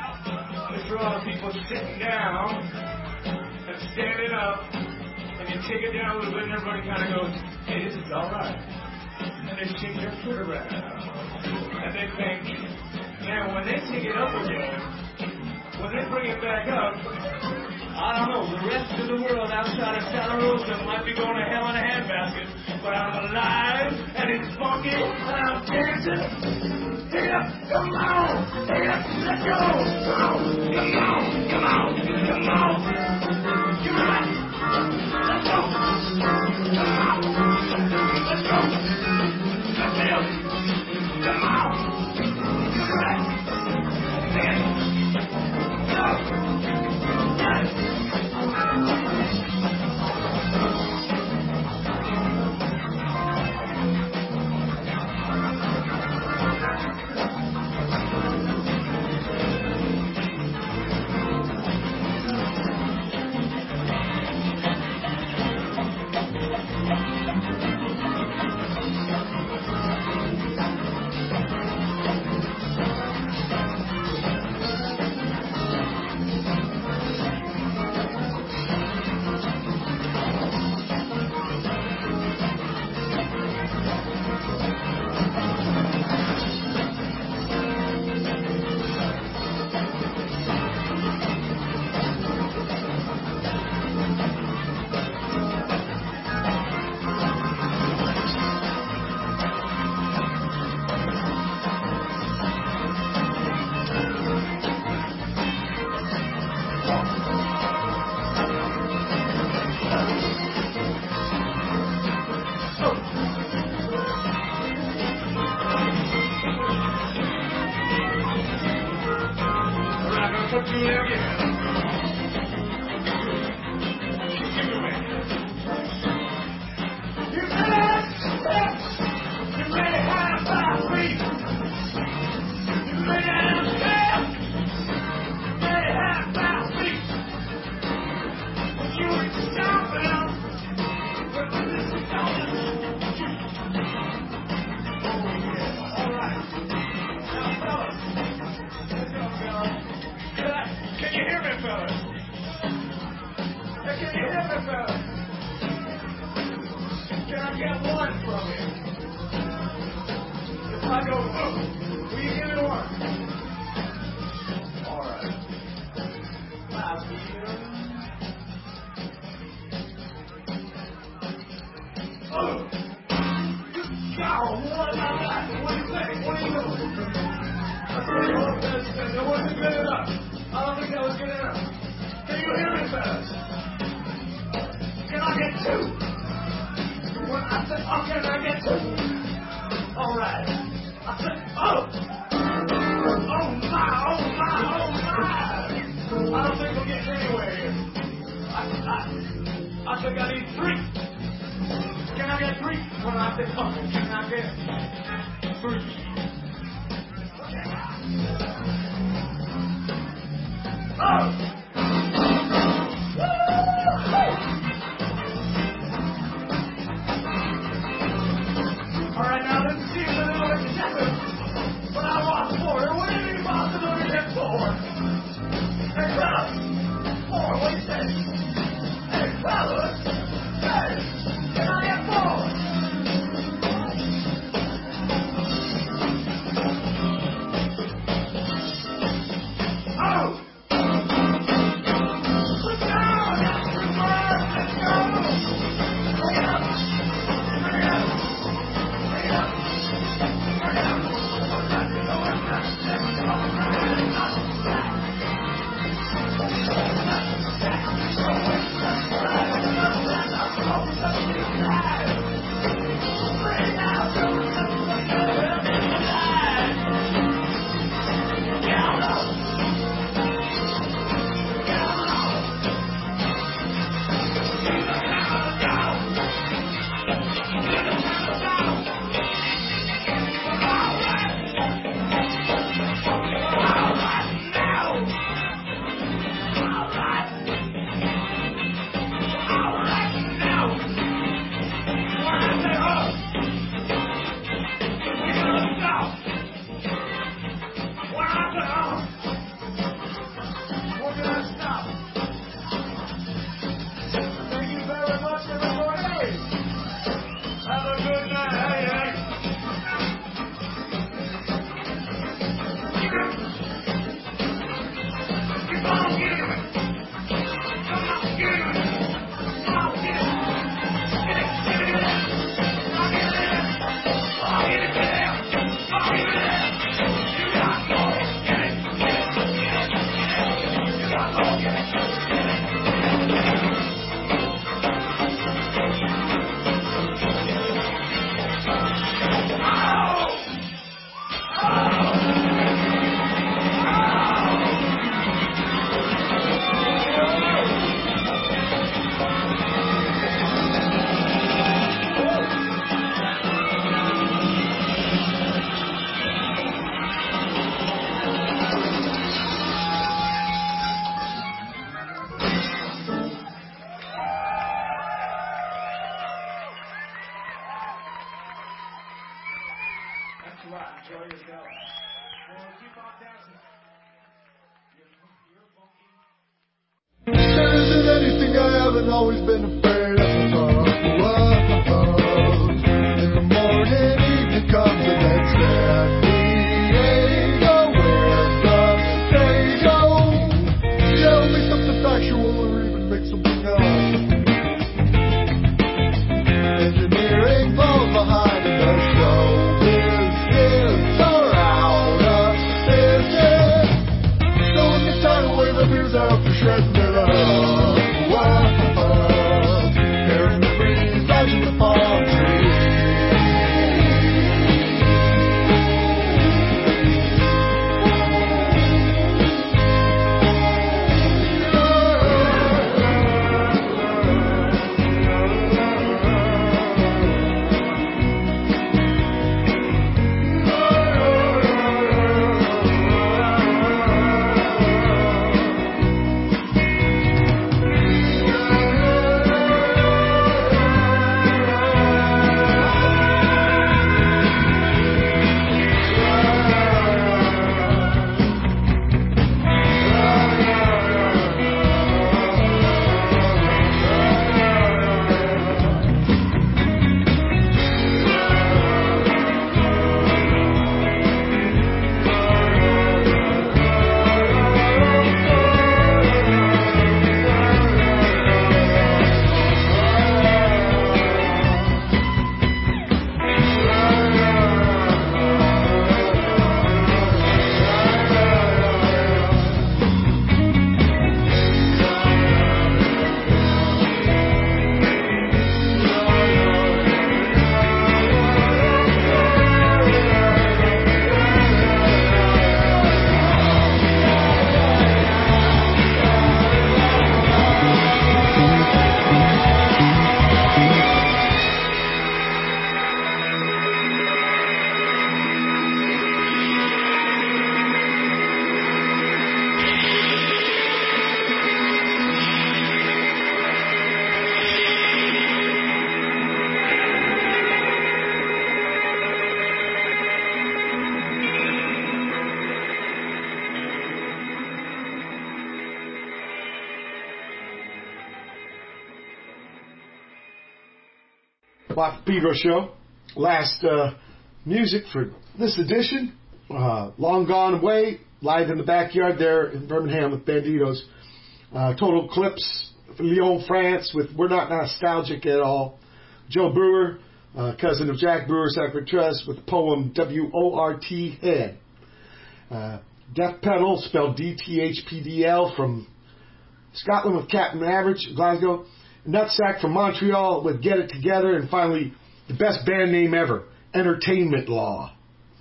It's for all the people sitting down and standing up, and you take it down a little bit, and everybody kind of goes, hey, this is all right. And they shake their foot around. And they think, now when they take it up again, when they bring it back up, I don't know, the rest of the world outside of Santa Rosa might be going to hell in a handbasket, but I'm alive, and it's funky, and I'm dancing. Take it up. Come on! Take it! Let's go! Come on! Come on! Come on! Come on! Come on! Let's go! Come on! Let's go! Let's go! Come on! Come on! Yes! Go! Yes! Enjoy yourself. And keep on dancing. There isn't anything I haven't always been afraid of. In the morning, evening comes and then San Diego, where the day goes. Tell me something factual or even make something up. Engineering falls behind and the show business are out of business. So when it's time to wear the beers out for shredding it up. Hearing the breeze rising the palm trees. Watt Pedro Show. Last uh, music for this edition. Uh, Long Gone Away, live in the backyard there in Birmingham with Banditos. Uh, Total Eclipse, Lyon, France, with We're Not Nostalgic at All. Joe Brewer, uh, cousin of Jack Brewer, Sacred Trust, with the poem W O R T Head. Uh, Death Pedal, spelled D T H P D L, from Scotland with Captain Average, Glasgow. Nutsack from Montreal with Get It Together. And finally, the best band name ever, Entertainment Law.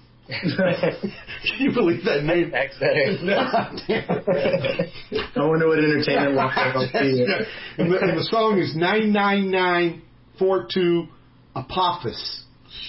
Can you believe that name? That's better. I wonder what Entertainment Law is. and, the, and the song is nine nine nine four two Apophis.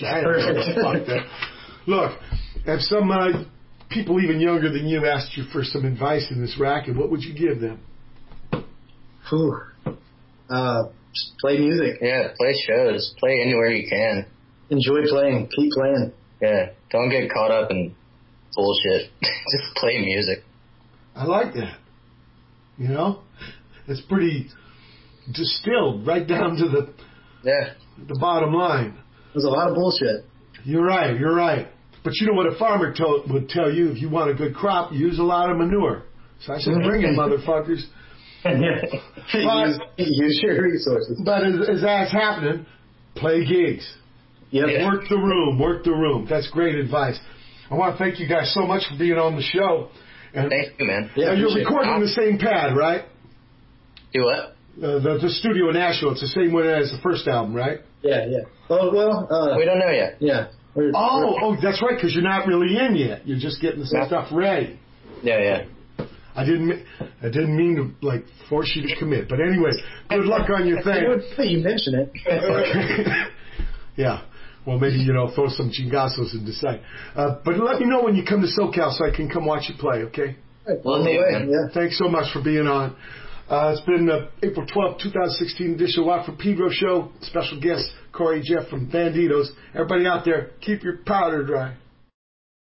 Look, if some uh, people even younger than you asked you for some advice in this racket, what would you give them? Whew. Uh, just play music. Yeah, play shows. Play anywhere you can. Enjoy playing. Keep playing. Yeah, don't get caught up in bullshit. Just play music. I like that. You know? It's pretty distilled right down to the yeah the bottom line. There's a lot of bullshit. You're right, you're right. But you know what a farmer to- would tell you? If you want a good crop, use a lot of manure. So I said, bring it, motherfuckers. But, use, use your resources. But as, as that's happening, play gigs. Yep. Yeah. Work the room, work the room. That's great advice. I want to thank you guys so much for being on the show. And thank you, man. Yeah, you're recording in the same pad, right? Do what? Uh, the, the studio in Nashville. It's the same one as the first album, right? Yeah, yeah. Oh, well, uh, we don't know yet. Yeah. We're, oh, we're, oh, that's right, because you're not really in yet. You're just getting the stuff ready. Yeah, yeah. I didn't. I didn't mean to like force you to commit, but anyway, good luck on your thing. You mention it. Yeah. Well, maybe you know, throw some chingazos and decide. Uh, but let me know when you come to SoCal so I can come watch you play. Okay. Well, yeah. Thanks so much for being on. Uh, it's been uh, April twelfth, twenty sixteen edition of Watt from Pedro Show. Special guest Corey Jeff from Banditos. Everybody out there, keep your powder dry.